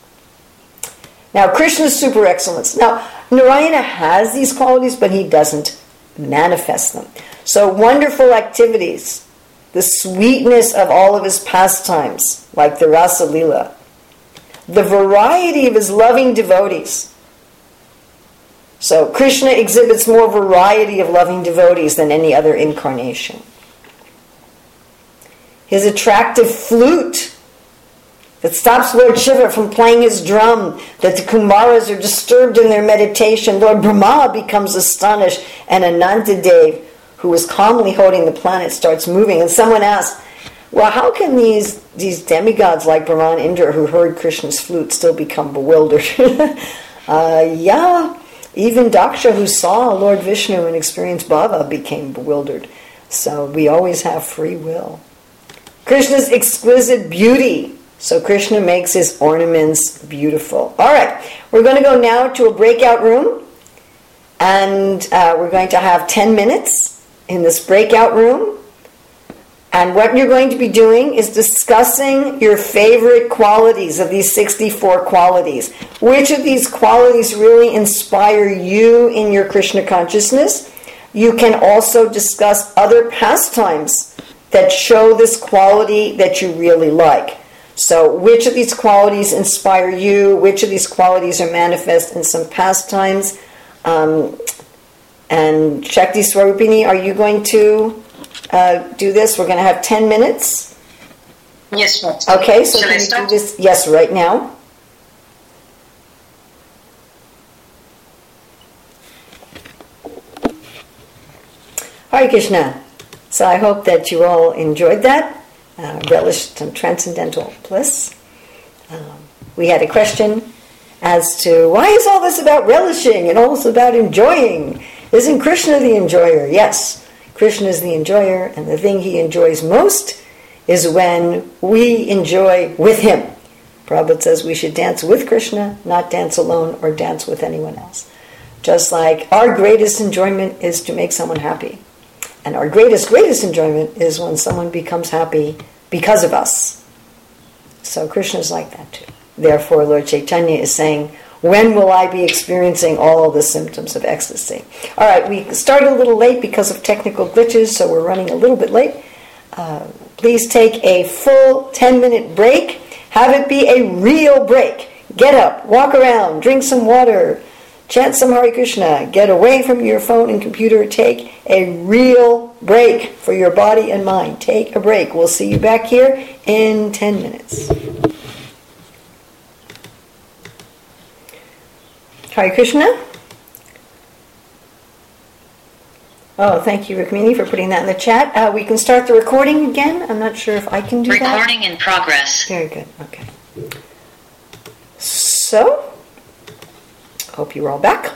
Now, Krishna's super excellence. Now, Narayana has these qualities, but he doesn't manifest them. So wonderful activities. The sweetness of all of his pastimes, like the Rasa Leela. The variety of his loving devotees. So Krishna exhibits more variety of loving devotees than any other incarnation. His attractive flute that stops Lord Shiva from playing his drum, that the Kumaras are disturbed in their meditation. Lord Brahma becomes astonished, and Anantadev, who was calmly holding the planet, starts moving. And someone asks, well, how can these demigods like Brahma and Indra who heard Krishna's flute still become bewildered? Even Daksha, who saw Lord Vishnu and experienced Bhava, became bewildered. So we always have free will. Krishna's exquisite beauty. So Krishna makes his ornaments beautiful. All right, we're going to go now to a breakout room. And we're going to have 10 minutes in this breakout room. And what you're going to be doing is discussing your favorite qualities of these 64 qualities. Which of these qualities really inspire you in your Krishna consciousness? You can also discuss other pastimes that show this quality that you really like. So which of these qualities inspire you? Which of these qualities are manifest in some pastimes? And Shakti Swarupini, are you going to do this? We're going to have 10 minutes. Yes, ma'am. Okay, so can you do this? Yes, right now. Hare Krishna. So I hope that you all enjoyed that, relished some transcendental bliss. We had a question as to why is all this about relishing and all this about enjoying? Isn't Krishna the enjoyer? Yes, Krishna is the enjoyer, and the thing he enjoys most is when we enjoy with him. Prabhupada says we should dance with Krishna, not dance alone or dance with anyone else. Just like our greatest enjoyment is to make someone happy. And our greatest enjoyment is when someone becomes happy because of us. So Krishna is like that too. Therefore, Lord Chaitanya is saying, when will I be experiencing all the symptoms of ecstasy? All right, we started a little late because of technical glitches, so we're running a little bit late. Please take a full 10-minute break. Have it be a real break. Get up, walk around, drink some water, chant some Hare Krishna, get away from your phone and computer. Take a real break for your body and mind. Take a break. We'll see you back here in 10 minutes. Hare Krishna. Oh, thank you, Rukmini, for putting that in the chat. We can start the recording again. I'm not sure if I can do that. Recording in progress. Very good. Okay. So, hope you're all back.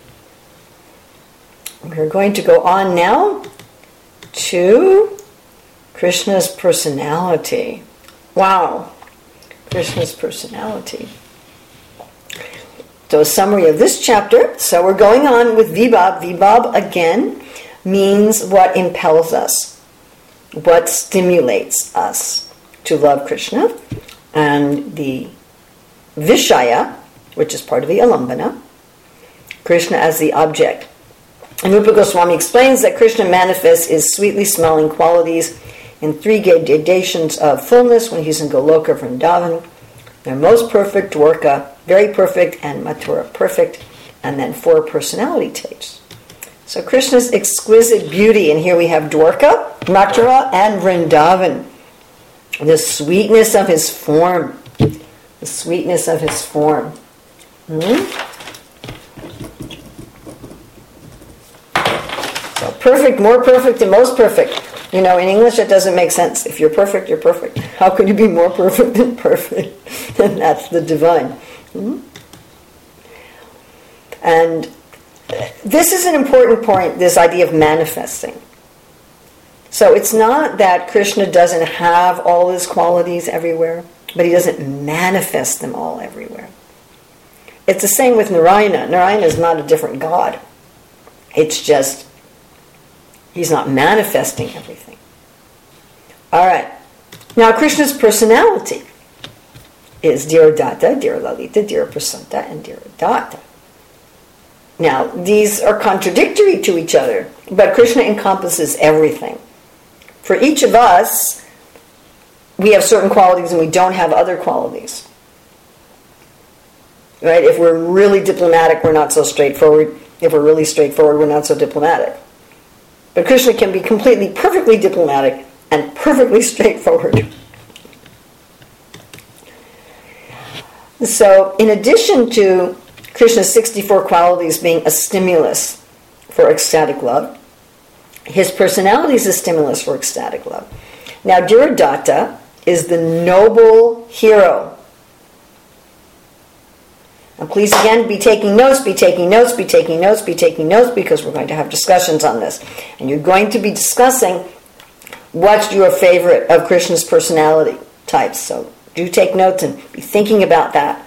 We're going to go on now to Krishna's personality. Wow. Krishna's personality. So, a summary of this chapter. So, we're going on with Vibhav. Vibhav, again, means what impels us, what stimulates us to love Krishna. And the Vishaya, which is part of the Alambana, Krishna as the object. And Rupa Goswami explains that Krishna manifests his sweetly smelling qualities in 3 gradations of fullness when he's in Goloka Vrindavan. They're most perfect, Dwarka, very perfect, and Mathura, perfect, and then 4 personality types. So Krishna's exquisite beauty, and here we have Dwarka, Mathura, and Vrindavan. The sweetness of his form. The sweetness of his form. So perfect, more perfect, and most perfect. You know, in English it doesn't make sense. If you're perfect, you're perfect. How could you be more perfect than perfect? And that's the divine. And this is an important point, this idea of manifesting. So it's not that Krishna doesn't have all his qualities everywhere, but he doesn't manifest them all everywhere. It's the same with Narayana. Narayana is not a different god. It's just, he's not manifesting everything. All right. Now Krishna's personality is Dhira Datta, Dhira Lalita, Dhira Prasanta, and Dhira Datta. Now, these are contradictory to each other, but Krishna encompasses everything. For each of us, we have certain qualities and we don't have other qualities. Right? If we're really diplomatic, we're not so straightforward. If we're really straightforward, we're not so diplomatic. But Krishna can be completely, perfectly diplomatic and perfectly straightforward. So, in addition to Krishna's 64 qualities being a stimulus for ecstatic love, his personality is a stimulus for ecstatic love. Now, Dhira Datta is the noble hero. And please again be taking notes, be taking notes, be taking notes, be taking notes, because we're going to have discussions on this. And you're going to be discussing what's your favorite of Krishna's personality types. So do take notes and be thinking about that.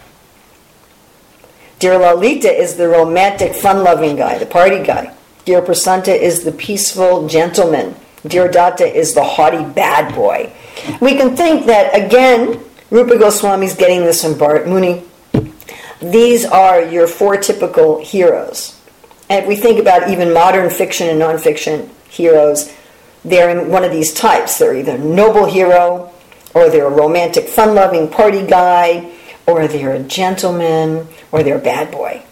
Dhira Lalita is the romantic, fun-loving guy, the party guy. Dhira Prasanta is the peaceful gentleman. Dhira Datta is the haughty bad boy. We can think that, again, Rupa Goswami's getting this from Bharat Muni. These are your 4 typical heroes. And if we think about even modern fiction and non-fiction heroes, they're in one of these types. They're either a noble hero, or they're a romantic, fun-loving party guy, or they're a gentleman, or they're a bad boy.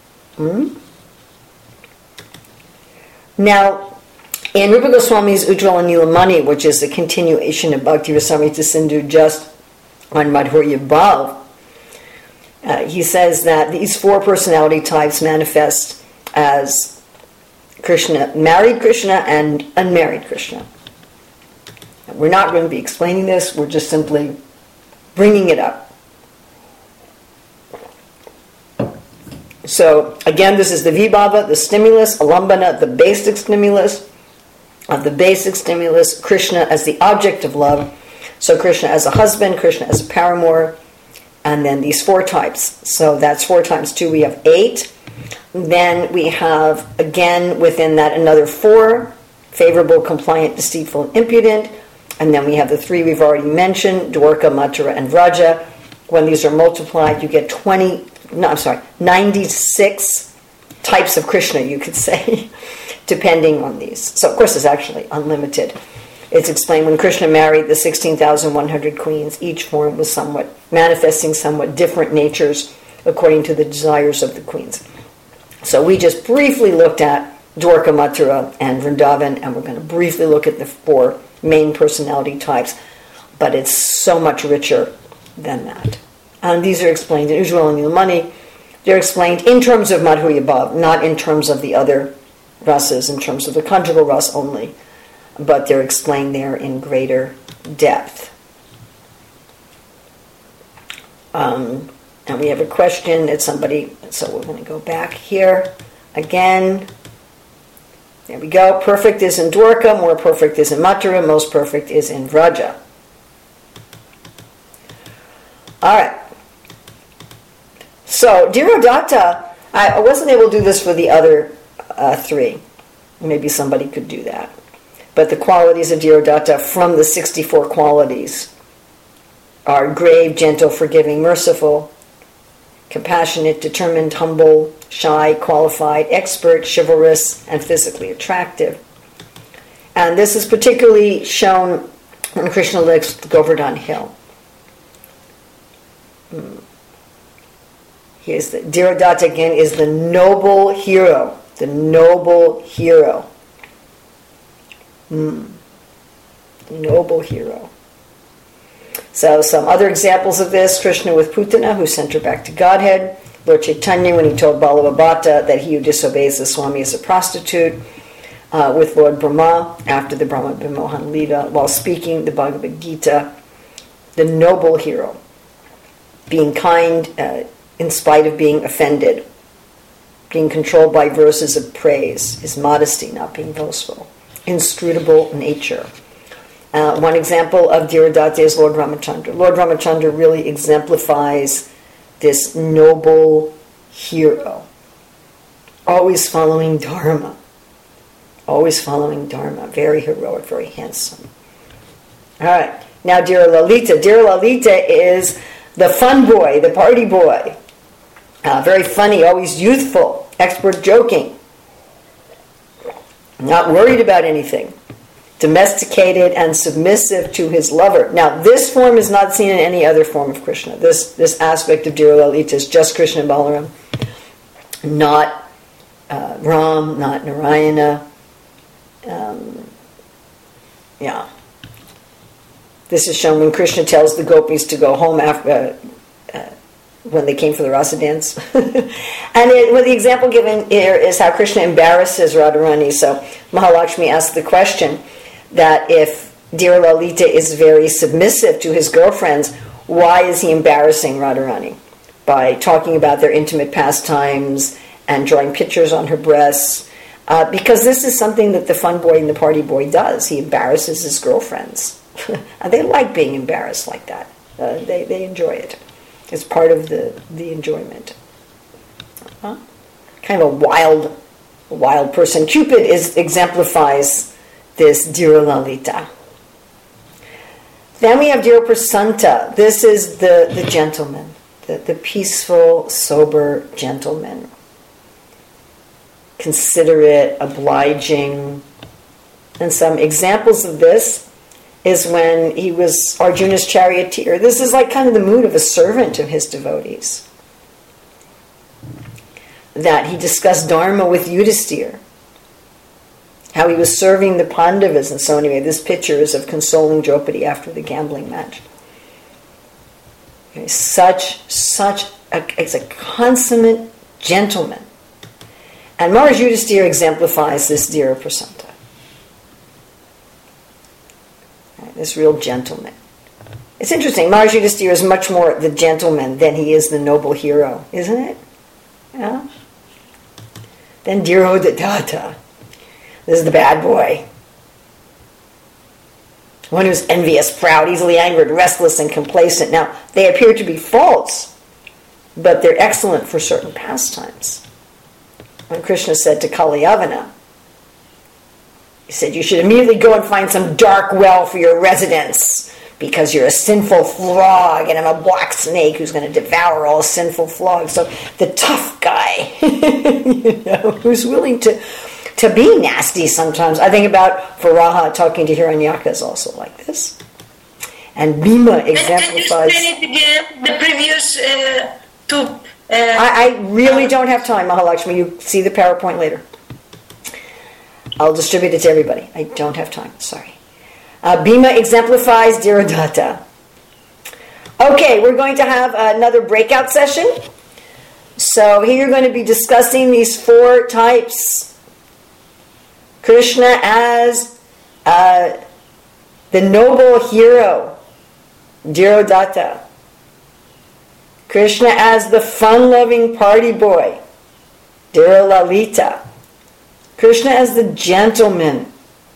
Now, in Rupa Goswami's Ujjvala Nilamani, which is a continuation of Bhakti Rasamrita Sindhu just on Madhurya Bhav, he says that these 4 personality types manifest as Krishna, married Krishna and unmarried Krishna. We're not going to be explaining this, we're just simply bringing it up. So, again, this is the Vibhava, the stimulus, Alambana, the basic stimulus. Of the basic stimulus, Krishna as the object of love. So Krishna as a husband, Krishna as a paramour, and then these 4 types. So that's 4 times 2, we have 8. Then we have, again, within that another 4, favorable, compliant, deceitful, and impudent. And then we have the 3 we've already mentioned, Dwarka, Mathura, and Vraja. When these are multiplied, you get 96 types of Krishna, you could say, depending on these. So, of course, it's actually unlimited. It's explained when Krishna married the 16,100 queens, each form was manifesting somewhat different natures according to the desires of the queens. So we just briefly looked at Dwarka, Mathura, and Vrindavan, and we're going to briefly look at the 4 main personality types, but it's so much richer than that. And these are explained in Ujjwal and Neelamani. They're explained in terms of Madhurya Bhav, not in terms of the other rasas, in terms of the conjugal ras only, but they're explained there in greater depth. And we have a question that somebody, so we're going to go back here again. There we go. Perfect is in Dwarka, more perfect is in Mathura, most perfect is in Vraja. All right. So, Dhirodatta, I wasn't able to do this for the other 3. Maybe somebody could do that. But the qualities of Dhirodatta from the 64 qualities are grave, gentle, forgiving, merciful, compassionate, determined, humble, shy, qualified, expert, chivalrous, and physically attractive. And this is particularly shown when Krishna lives the Govardhan Hill. Dhirodatta again is the noble hero. The noble hero. Noble hero. So some other examples of this: Krishna with Putana, who sent her back to Godhead; Lord Chaitanya when he told Balavabhata that he who disobeys the Swami is a prostitute; with Lord Brahma after the Brahma Vimohan Lila, while speaking the Bhagavad Gita. The noble hero, being kind in spite of being offended, being controlled by verses of praise, his modesty, not being boastful, inscrutable nature. One example of Dhirodatta is Lord Ramachandra. Lord Ramachandra really exemplifies this noble hero, always following Dharma. Always following Dharma. Very heroic, very handsome. All right. Now, Dhira Lalita. Dhira Lalita is the fun boy, the party boy. Very funny, always youthful, expert joking. Not worried about anything. Domesticated and submissive to his lover. Now, this form is not seen in any other form of Krishna. This aspect of Dhira Lalita is just Krishna and Balaram, not Ram, not Narayana. This is shown when Krishna tells the gopis to go home after when they came for the rasa dance. And the example given here is how Krishna embarrasses Radharani. So Mahalakshmi asked the question that if Dhira Lalita is very submissive to his girlfriends, why is he embarrassing Radharani? By talking about their intimate pastimes and drawing pictures on her breasts. Because this is something that the fun boy and the party boy does. He embarrasses his girlfriends. And they like being embarrassed like that. They enjoy it. It's part of the enjoyment. Kind of a wild person. Cupid exemplifies this Dhira Lalita. Then we have Dhira Prasanta. This is the gentleman, the peaceful, sober gentleman. Considerate, obliging. And some examples of this is when he was Arjuna's charioteer. This is like kind of the mood of a servant of his devotees. That he discussed Dharma with Yudhisthira. How he was serving the Pandavas, and so anyway, this picture is of consoling Draupadi after the gambling match. Okay, it's a consummate gentleman. And Maharaj Yudhisthira exemplifies this Dhira Prasanta. Right, this real gentleman. It's interesting, Maharaj Yudhisthira is much more the gentleman than he is the noble hero, isn't it? Yeah? Then Dhirodatta. This is the bad boy. One who's envious, proud, easily angered, restless, and complacent. Now, they appear to be false, but they're excellent for certain pastimes. When Krishna said to Kalyavana, he said, you should immediately go and find some dark well for your residence, because you're a sinful frog, and I'm a black snake who's going to devour all sinful frogs. So the tough guy, who's willing to to be nasty sometimes. I think about Varaha talking to Hiranyaka is also like this. And Bhima exemplifies... Can you explain it again, the previous two... I really don't have time, Mahalakshmi. You see the PowerPoint later. I'll distribute it to everybody. I don't have time, sorry. Bhima exemplifies Dhiradatta. Okay, we're going to have another breakout session. So here you're going to be discussing these 4 types. Krishna as the noble hero, Dhiradatta. Krishna as the fun-loving party boy, Dhiralalita. Krishna as the gentleman,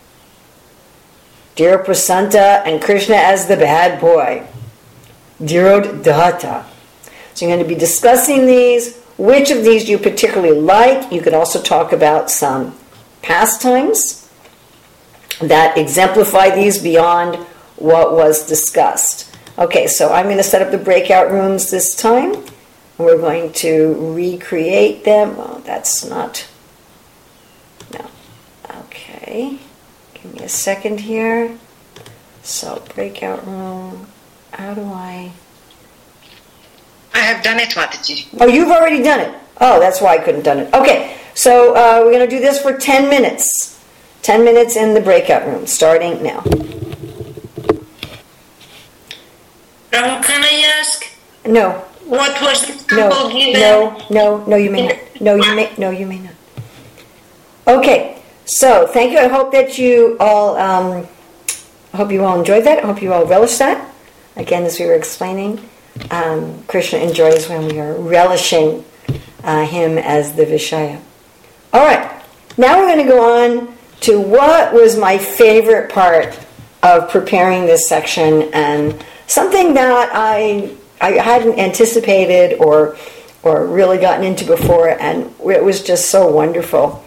Dhiraprasanta, and Krishna as the bad boy, Dhirodhata. So you're going to be discussing these. Which of these do you particularly like? You could also talk about some pastimes that exemplify these beyond what was discussed. Okay, so I'm going to set up the breakout rooms this time. We're going to recreate them. Well, that's not... No. Okay. Give me a second here. So, breakout room. How do I... I have done it, Mataji. Oh, you've already done it. Oh, that's why I couldn't done it. Okay, so we're going to do this for 10 minutes. 10 minutes in the breakout room, starting now. Ram, can I ask? No. What was the sample given? No, you may not. No, you may not. Okay, so thank you. I hope that you all, I hope you all enjoyed that. I hope you all relished that. Again, as we were explaining, Krishna enjoys when we are relishing him as the Vishaya. All right, now we're going to go on to what was my favorite part of preparing this section, and something that I hadn't anticipated or really gotten into before, and it was just so wonderful.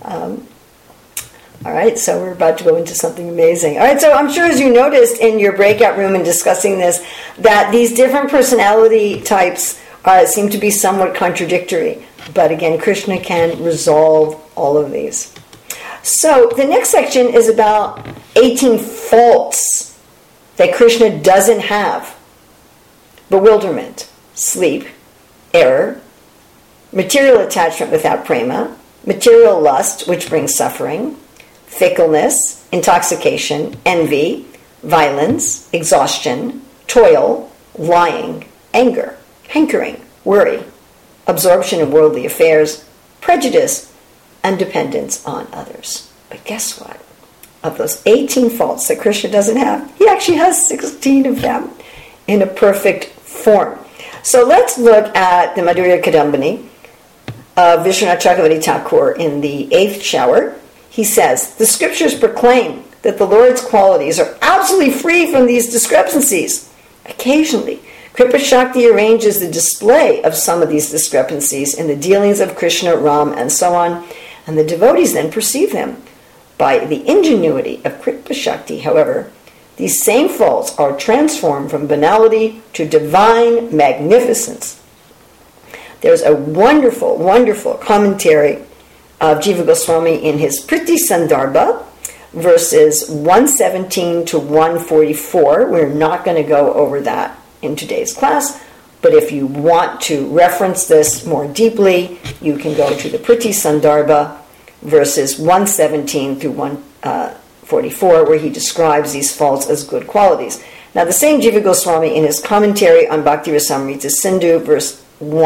All right, so we're about to go into something amazing. All right, so I'm sure as you noticed in your breakout room in discussing this, that these different personality types seem to be somewhat contradictory. But again, Krishna can resolve all of these. So the next section is about 18 faults that Krishna doesn't have. Bewilderment, sleep, error, material attachment without prema, material lust, which brings suffering, fickleness, intoxication, envy, violence, exhaustion, toil, lying, anger, hankering, worry, absorption in worldly affairs, prejudice, and dependence on others. But guess what? Of those 18 faults that Krishna doesn't have, he actually has 16 of them in a perfect form. So let's look at the Madhurya Kadambini of Vishwanath Chakravarti Thakur in the 8th shower. He says, the scriptures proclaim that the Lord's qualities are absolutely free from these discrepancies. Occasionally, Kripa Shakti arranges the display of some of these discrepancies in the dealings of Krishna, Ram, and so on, and the devotees then perceive them. By the ingenuity of Kripa Shakti, however, these same faults are transformed from banality to divine magnificence. There's a wonderful, wonderful commentary of Jiva Goswami in his Priti Sandarbha, verses 117 to 144. We're not going to go over that in today's class, but if you want to reference this more deeply, you can go to the Priti Sandarbha, verses 117 through 144, where he describes these faults as good qualities. Now, the same Jiva Goswami, in his commentary on Bhakti Rasamrita Sindhu, verse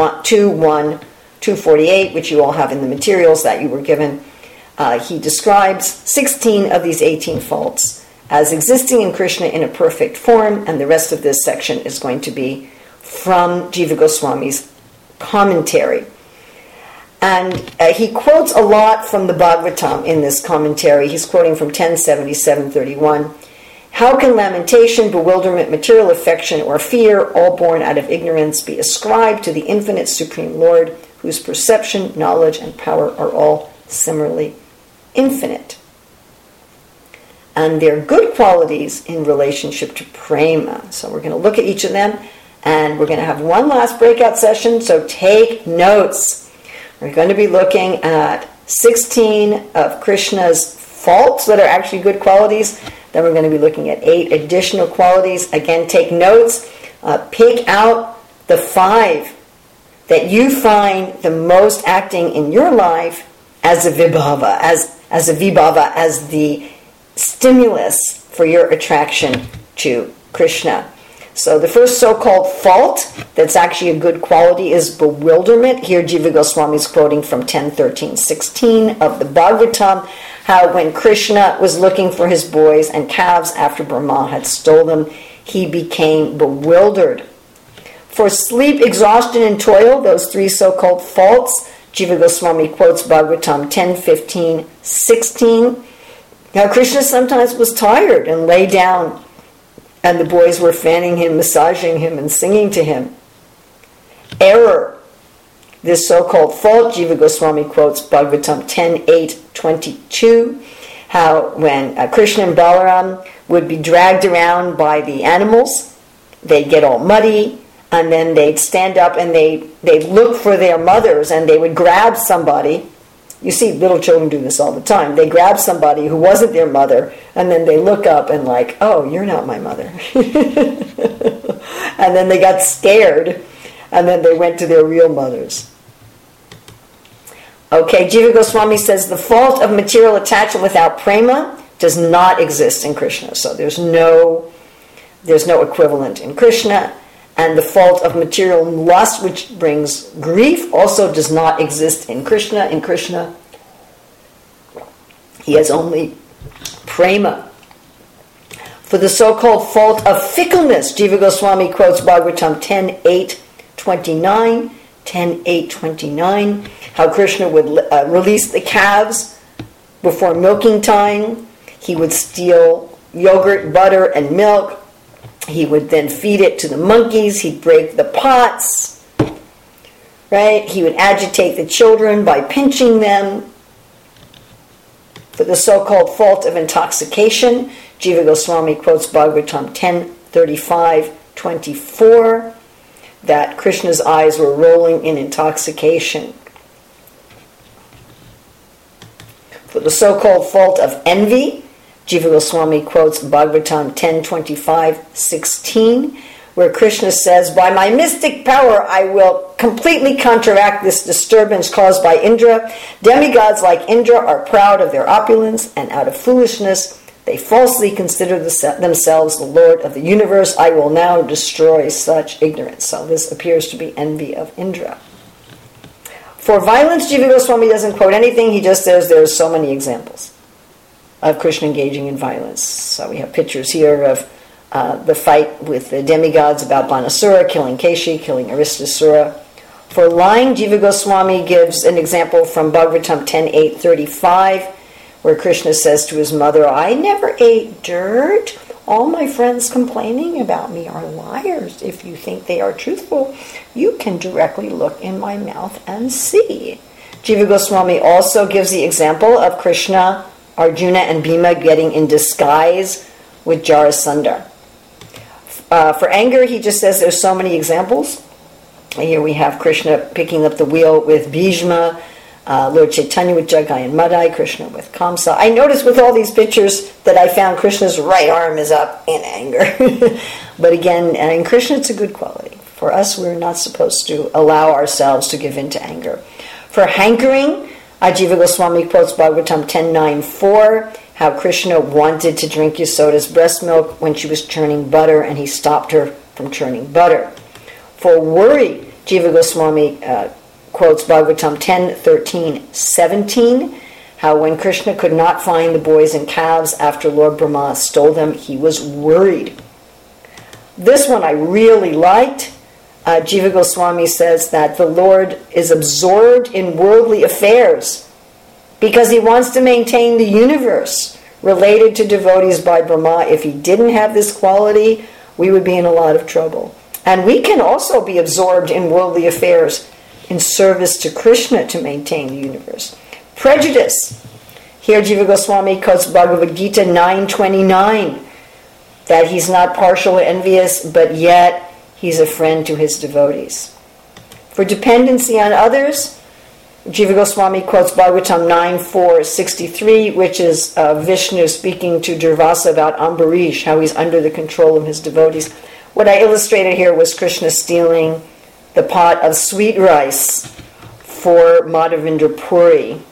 248, which you all have in the materials that you were given, he describes 16 of these 18 faults as existing in Krishna in a perfect form, and the rest of this section is going to be from Jiva Goswami's commentary. And he quotes a lot from the Bhagavatam in this commentary. He's quoting from 1077:31. How can lamentation, bewilderment, material affection, or fear, all born out of ignorance, be ascribed to the infinite Supreme Lord, whose perception, knowledge, and power are all similarly infinite? And they're good qualities in relationship to prema. So we're going to look at each of them, and we're going to have one last breakout session, so take notes. We're going to be looking at 16 of Krishna's faults that are actually good qualities. Then we're going to be looking at 8 additional qualities. Again, take notes. Pick out the 5 that you find the most acting in your life as a vibhava, as the stimulus for your attraction to Krishna. So the first so-called fault that's actually a good quality is bewilderment. Here Jiva Goswami is quoting from 10.13.16 of the Bhagavatam, how when Krishna was looking for his boys and calves after Brahma had stolen them, he became bewildered. For sleep, exhaustion, and toil, those 3 so-called faults, Jiva Goswami quotes Bhagavatam 10.15.16. Now Krishna sometimes was tired and lay down, and the boys were fanning him, massaging him, and singing to him. Error. This so-called fault, Jiva Goswami quotes Bhagavatam 10.8.22, how when Krishna and Balaram would be dragged around by the animals, they'd get all muddy, and then they'd stand up and they'd look for their mothers, and they would grab somebody. You see little children do this all the time. They grab somebody who wasn't their mother, and then they look up and like, oh, you're not my mother. And then they got scared, and then they went to their real mothers. Okay, Jiva Goswami says the fault of material attachment without prema does not exist in Krishna. So there's no equivalent in Krishna. And the fault of material lust, which brings grief, also does not exist in Krishna. In Krishna, he has only prema. For the so-called fault of fickleness, Jiva Goswami quotes Bhagavatam 10.8.29, 10.8.29, how Krishna would release the calves before milking time. He would steal yogurt, butter, and milk. He would then feed it to the monkeys. He'd break the pots. Right? He would agitate the children by pinching them. For the so-called fault of intoxication, Jiva Goswami quotes Bhagavatam 10.35.24, that Krishna's eyes were rolling in intoxication. For the so-called fault of envy, Jiva Goswami quotes Bhagavatam 10.25.16, where Krishna says, by my mystic power I will completely counteract this disturbance caused by Indra. Demigods like Indra are proud of their opulence, and out of foolishness they falsely consider themselves the Lord of the universe. I will now destroy such ignorance. So this appears to be envy of Indra. For violence, Jiva Goswami doesn't quote anything. He just says there are so many examples of Krishna engaging in violence. So we have pictures here of the fight with the demigods about Banasura, killing Keshi, killing Aristasura. For lying, Jiva Goswami gives an example from Bhagavatam 10.8.35, where Krishna says to his mother, I never ate dirt. All my friends complaining about me are liars. If you think they are truthful, you can directly look in my mouth and see. Jiva Goswami also gives the example of Krishna, Arjuna, and Bhima getting in disguise with Jarasandha. For anger, he just says there's so many examples. Here we have Krishna picking up the wheel with Bhishma, Lord Chaitanya with Jagai and Madai, Krishna with Kamsa. I noticed with all these pictures that I found Krishna's right arm is up in anger. But again, in Krishna it's a good quality. For us, we're not supposed to allow ourselves to give in to anger. For hankering, Jiva Goswami quotes Bhagavatam 10.9.4, how Krishna wanted to drink Yasoda's breast milk when she was churning butter, and he stopped her from churning butter. For worry, Jiva Goswami quotes Bhagavatam 10.13.17, how when Krishna could not find the boys and calves after Lord Brahma stole them, he was worried. This one I really liked. Jiva Goswami says that the Lord is absorbed in worldly affairs because he wants to maintain the universe related to devotees by Brahma. If he didn't have this quality, we would be in a lot of trouble. And we can also be absorbed in worldly affairs in service to Krishna to maintain the universe. Prejudice. Here Jiva Goswami quotes Bhagavad Gita 9.29, that he's not partial or envious, but yet he's a friend to his devotees. For dependency on others, Jiva Goswami quotes Bhagavatam 9.4.63, which is Vishnu speaking to Durvasa about Ambarish, how he's under the control of his devotees. What I illustrated here was Krishna stealing the pot of sweet rice for Madhavendra Puri.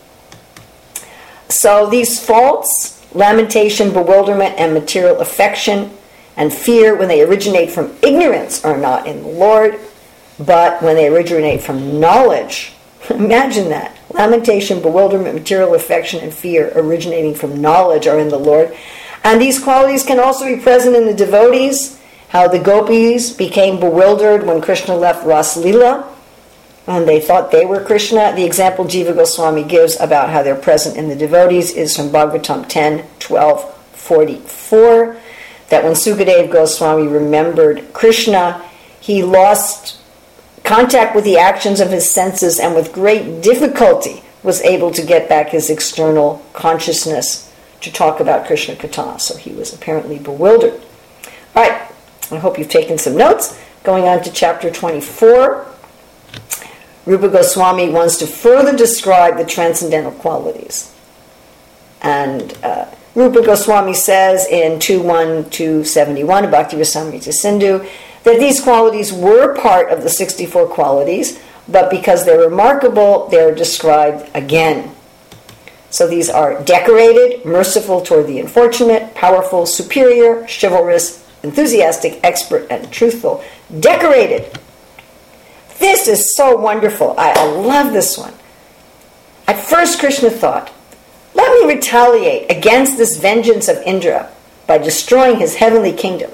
So these faults, lamentation, bewilderment, and material affection and fear, when they originate from ignorance, are not in the Lord, but when they originate from knowledge. Imagine that. Lamentation, bewilderment, material affection, and fear originating from knowledge are in the Lord. And these qualities can also be present in the devotees, how the gopis became bewildered when Krishna left Ras Leela, and they thought they were Krishna. The example Jiva Goswami gives about how they're present in the devotees is from Bhagavatam 10:12-44, that when Sukadev Goswami remembered Krishna, he lost contact with the actions of his senses and with great difficulty was able to get back his external consciousness to talk about Krishna Katha. So he was apparently bewildered. All right, I hope you've taken some notes. Going on to chapter 24, Rupa Goswami wants to further describe the transcendental qualities. And Rupa Goswami says in 2.1.271 of Bhakti Rasamrita Sindhu that these qualities were part of the 64 qualities, but because they're remarkable, they're described again. So these are decorated, merciful toward the unfortunate, powerful, superior, chivalrous, enthusiastic, expert, and truthful. Decorated. This is so wonderful. I love this one. At first, Krishna thought, let me retaliate against this vengeance of Indra by destroying his heavenly kingdom.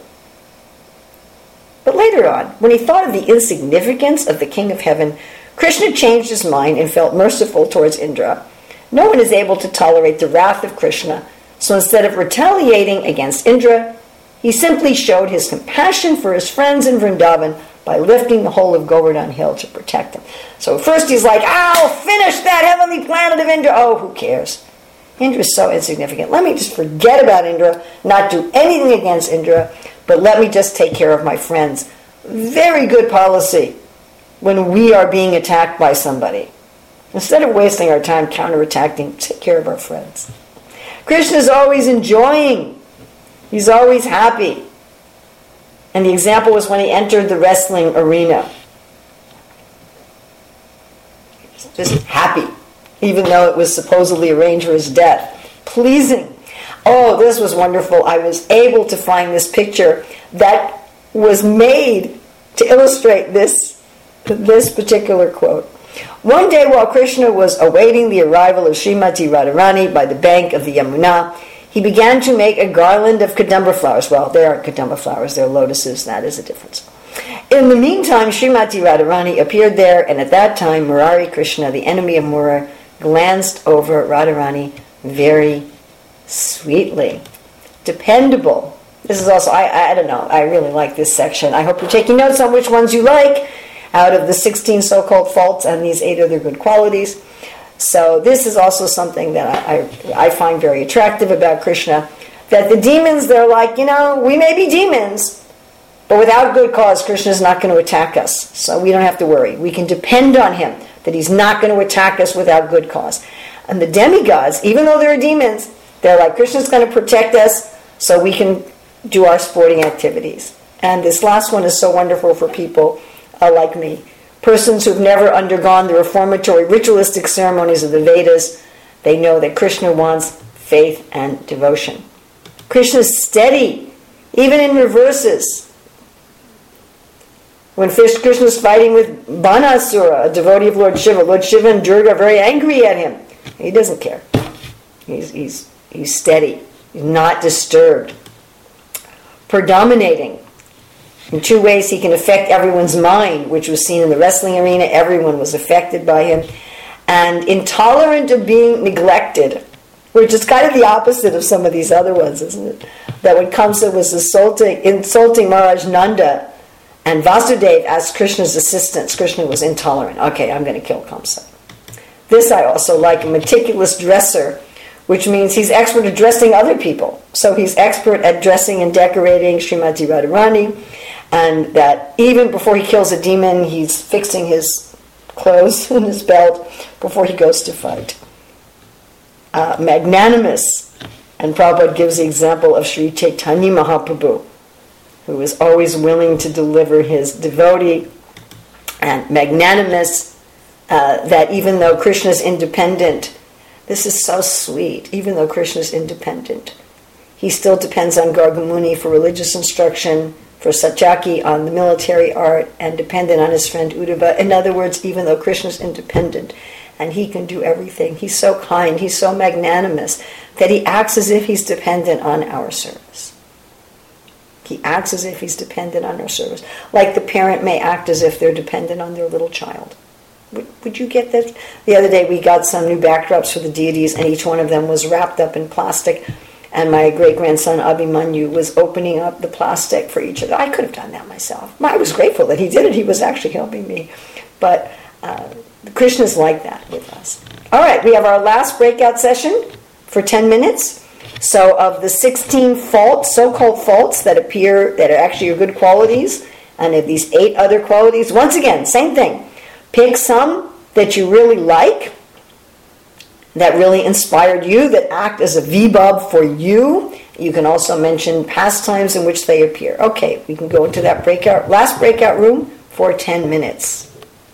But later on, when he thought of the insignificance of the king of heaven, Krishna changed his mind and felt merciful towards Indra. No one is able to tolerate the wrath of Krishna, so instead of retaliating against Indra, he simply showed his compassion for his friends in Vrindavan by lifting the whole of Govardhan Hill to protect them. So first he's like, I'll finish that heavenly planet of Indra. Oh, who cares? Indra is so insignificant. Let me just forget about Indra, not do anything against Indra, but let me just take care of my friends. Very good policy when we are being attacked by somebody. Instead of wasting our time counterattacking, take care of our friends. Krishna is always enjoying. He's always happy. And the example was when he entered the wrestling arena. Just happy, even though it was supposedly arranged for his death. Pleasing. Oh, this was wonderful. I was able to find this picture that was made to illustrate this particular quote. One day while Krishna was awaiting the arrival of Srimati Radharani by the bank of the Yamuna, he began to make a garland of kadamba flowers. Well, they aren't kadamba flowers, they're lotuses. That is a difference. In the meantime, Srimati Radharani appeared there, and at that time, Murari Krishna, the enemy of Mura, glanced over Radharani very sweetly. Dependable. This is also, I don't know, I really like this section. I hope you're taking notes on which ones you like out of the 16 so-called faults and these 8 other good qualities. So this is also something that I find very attractive about Krishna, that the demons, they're like, we may be demons, but without good cause, Krishna is not going to attack us. So we don't have to worry. We can depend on him, that he's not going to attack us without good cause. And the demigods, even though they're demons, they're like, Krishna's going to protect us so we can do our sporting activities. And this last one is so wonderful for people like me. Persons who've never undergone the reformatory ritualistic ceremonies of the Vedas, they know that Krishna wants faith and devotion. Krishna's steady, even in reverses. When Krishna's fighting with Banasura, a devotee of Lord Shiva and Durga are very angry at him. He doesn't care. He's steady. He's not disturbed. Predominating. In 2 ways he can affect everyone's mind, which was seen in the wrestling arena. Everyone was affected by him. And intolerant of being neglected, which is kind of the opposite of some of these other ones, isn't it? That when Kamsa was insulting Maharaj Nanda, and Vasudev asked Krishna's assistance, Krishna was intolerant. Okay, I'm going to kill Kamsa. This I also like, a meticulous dresser, which means he's expert at dressing other people. So he's expert at dressing and decorating Srimati Radharani, and that even before he kills a demon, he's fixing his clothes in his belt before he goes to fight. Magnanimous, and Prabhupada gives the example of Sri Chaitanya Mahaprabhu, who is always willing to deliver his devotee, and magnanimous, that even though Krishna is independent, this is so sweet, even though Krishna is independent, he still depends on Garga Muni for religious instruction, for Satyaki on the military art, and dependent on his friend Uddhava. In other words, even though Krishna is independent and he can do everything, he's so kind, he's so magnanimous, that he acts as if he's dependent on our service. He acts as if he's dependent on our service. Like the parent may act as if they're dependent on their little child. Would you get that? The other day we got some new backdrops for the deities, and each one of them was wrapped up in plastic. And my great-grandson Abhimanyu was opening up the plastic for each of them. I could have done that myself. I was grateful that he did it. He was actually helping me. But Krishna's like that with us. All right, we have our last breakout session for 10 minutes. So of the 16 faults, so-called faults that appear, that are actually your good qualities, and of these 8 other qualities, once again, same thing. Pick some that you really like, that really inspired you, that act as a vibhav for you. You can also mention pastimes in which they appear. Okay, we can go into that last breakout room for 10 minutes.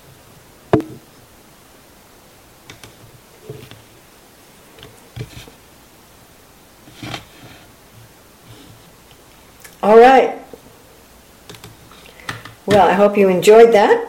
All right. Well, I hope you enjoyed that.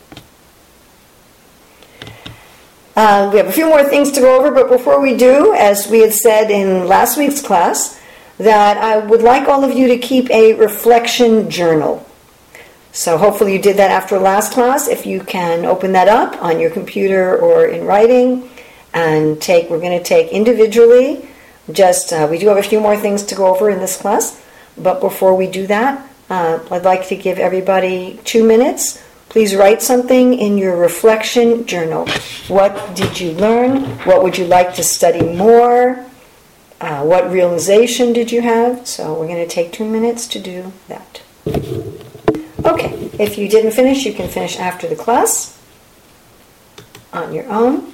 We have a few more things to go over, but before we do, as we had said in last week's class, that I would like all of you to keep a reflection journal. So hopefully you did that after last class. If you can open that up on your computer or in writing, and we're going to take individually, we do have a few more things to go over in this class, but before we do that, I'd like to give everybody 2 minutes. Please write something in your reflection journal. What did you learn? What would you like to study more? What realization did you have? So we're going to take 2 minutes to do that. Okay, if you didn't finish, you can finish after the class on your own.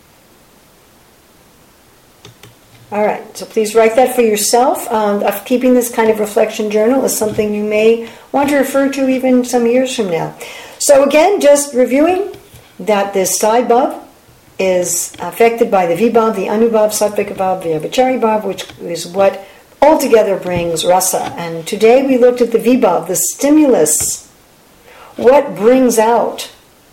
All right, so please write that for yourself. Keeping this kind of reflection journal is something you may want to refer to even some years from now. So again, just reviewing that this Sai Bhav is affected by the Vibhav, the Anubhav, Sattvika Bhav, the Vyabhichari Bhav, which is what altogether brings rasa. And today we looked at the Vibhav, the stimulus, what brings out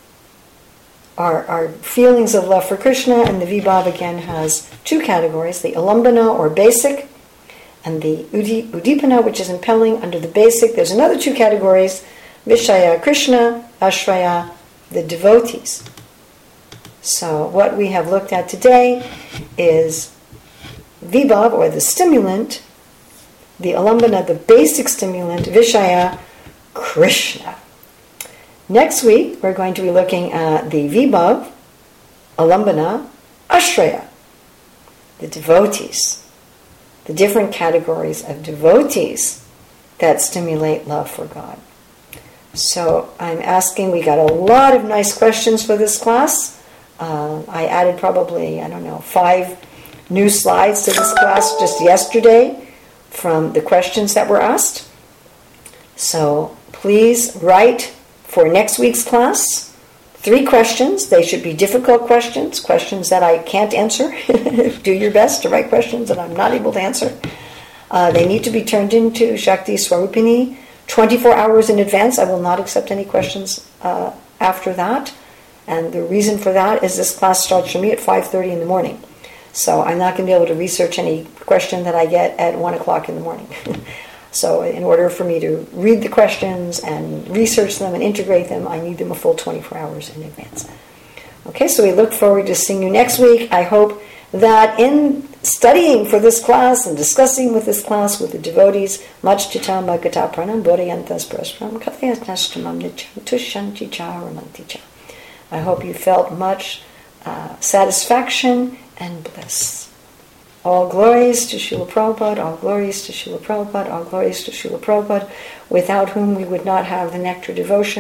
our feelings of love for Krishna. And the Vibhav again has 2 categories, the Alambana or basic, and the Udipana, which is impelling under the basic. There's another 2 categories, Vishaya Krishna, Ashraya, the devotees. So what we have looked at today is Vibhav, or the stimulant, the Alambana, the basic stimulant, Vishaya Krishna. Next week, we're going to be looking at the Vibhav, Alambana, Ashraya, the devotees, the different categories of devotees that stimulate love for God. So I'm asking, we got a lot of nice questions for this class. I added probably, 5 new slides to this class just yesterday from the questions that were asked. So please write for next week's class 3 questions. They should be difficult questions that I can't answer. Do your best to write questions that I'm not able to answer. They need to be turned into Shakti Swarupini 24 hours in advance. I will not accept any questions after that. And the reason for that is this class starts for me at 5:30 in the morning. So I'm not going to be able to research any question that I get at 1 o'clock in the morning. So in order for me to read the questions and research them and integrate them, I need them a full 24 hours in advance. Okay, so we look forward to seeing you next week. I hope that in studying for this class and discussing with this class with the devotees, much chitam bhagata pranam bodhayantas prasram kathayasnashtamam nityam tushanti cha ramanti cha. I hope you felt much satisfaction and bliss. All glories to Srila Prabhupada, all glories to Srila Prabhupada, all glories to Srila Prabhupada, without whom we would not have the nectar devotion.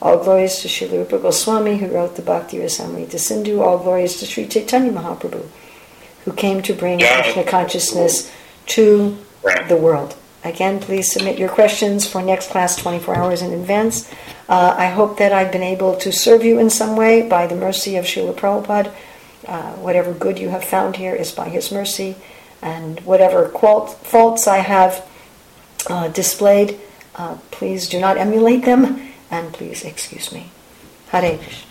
All glories to Srila Rupa Goswami, who wrote the Bhakti Rasamrita Sindhu. All glories to Sri Chaitanya Mahaprabhu, who came to bring Krishna consciousness to the world. Again, please submit your questions for next class 24 hours in advance. I hope that I've been able to serve you in some way by the mercy of Srila Prabhupada. Whatever good you have found here is by his mercy, and whatever faults I have displayed, please do not emulate them, and please excuse me. Hare Krishna.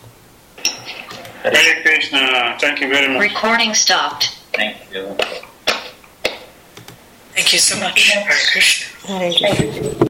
Hare Krishna. Thank you very much. Recording stopped. Thank you. Thank you so much. Hare Krishna. Hare Krishna.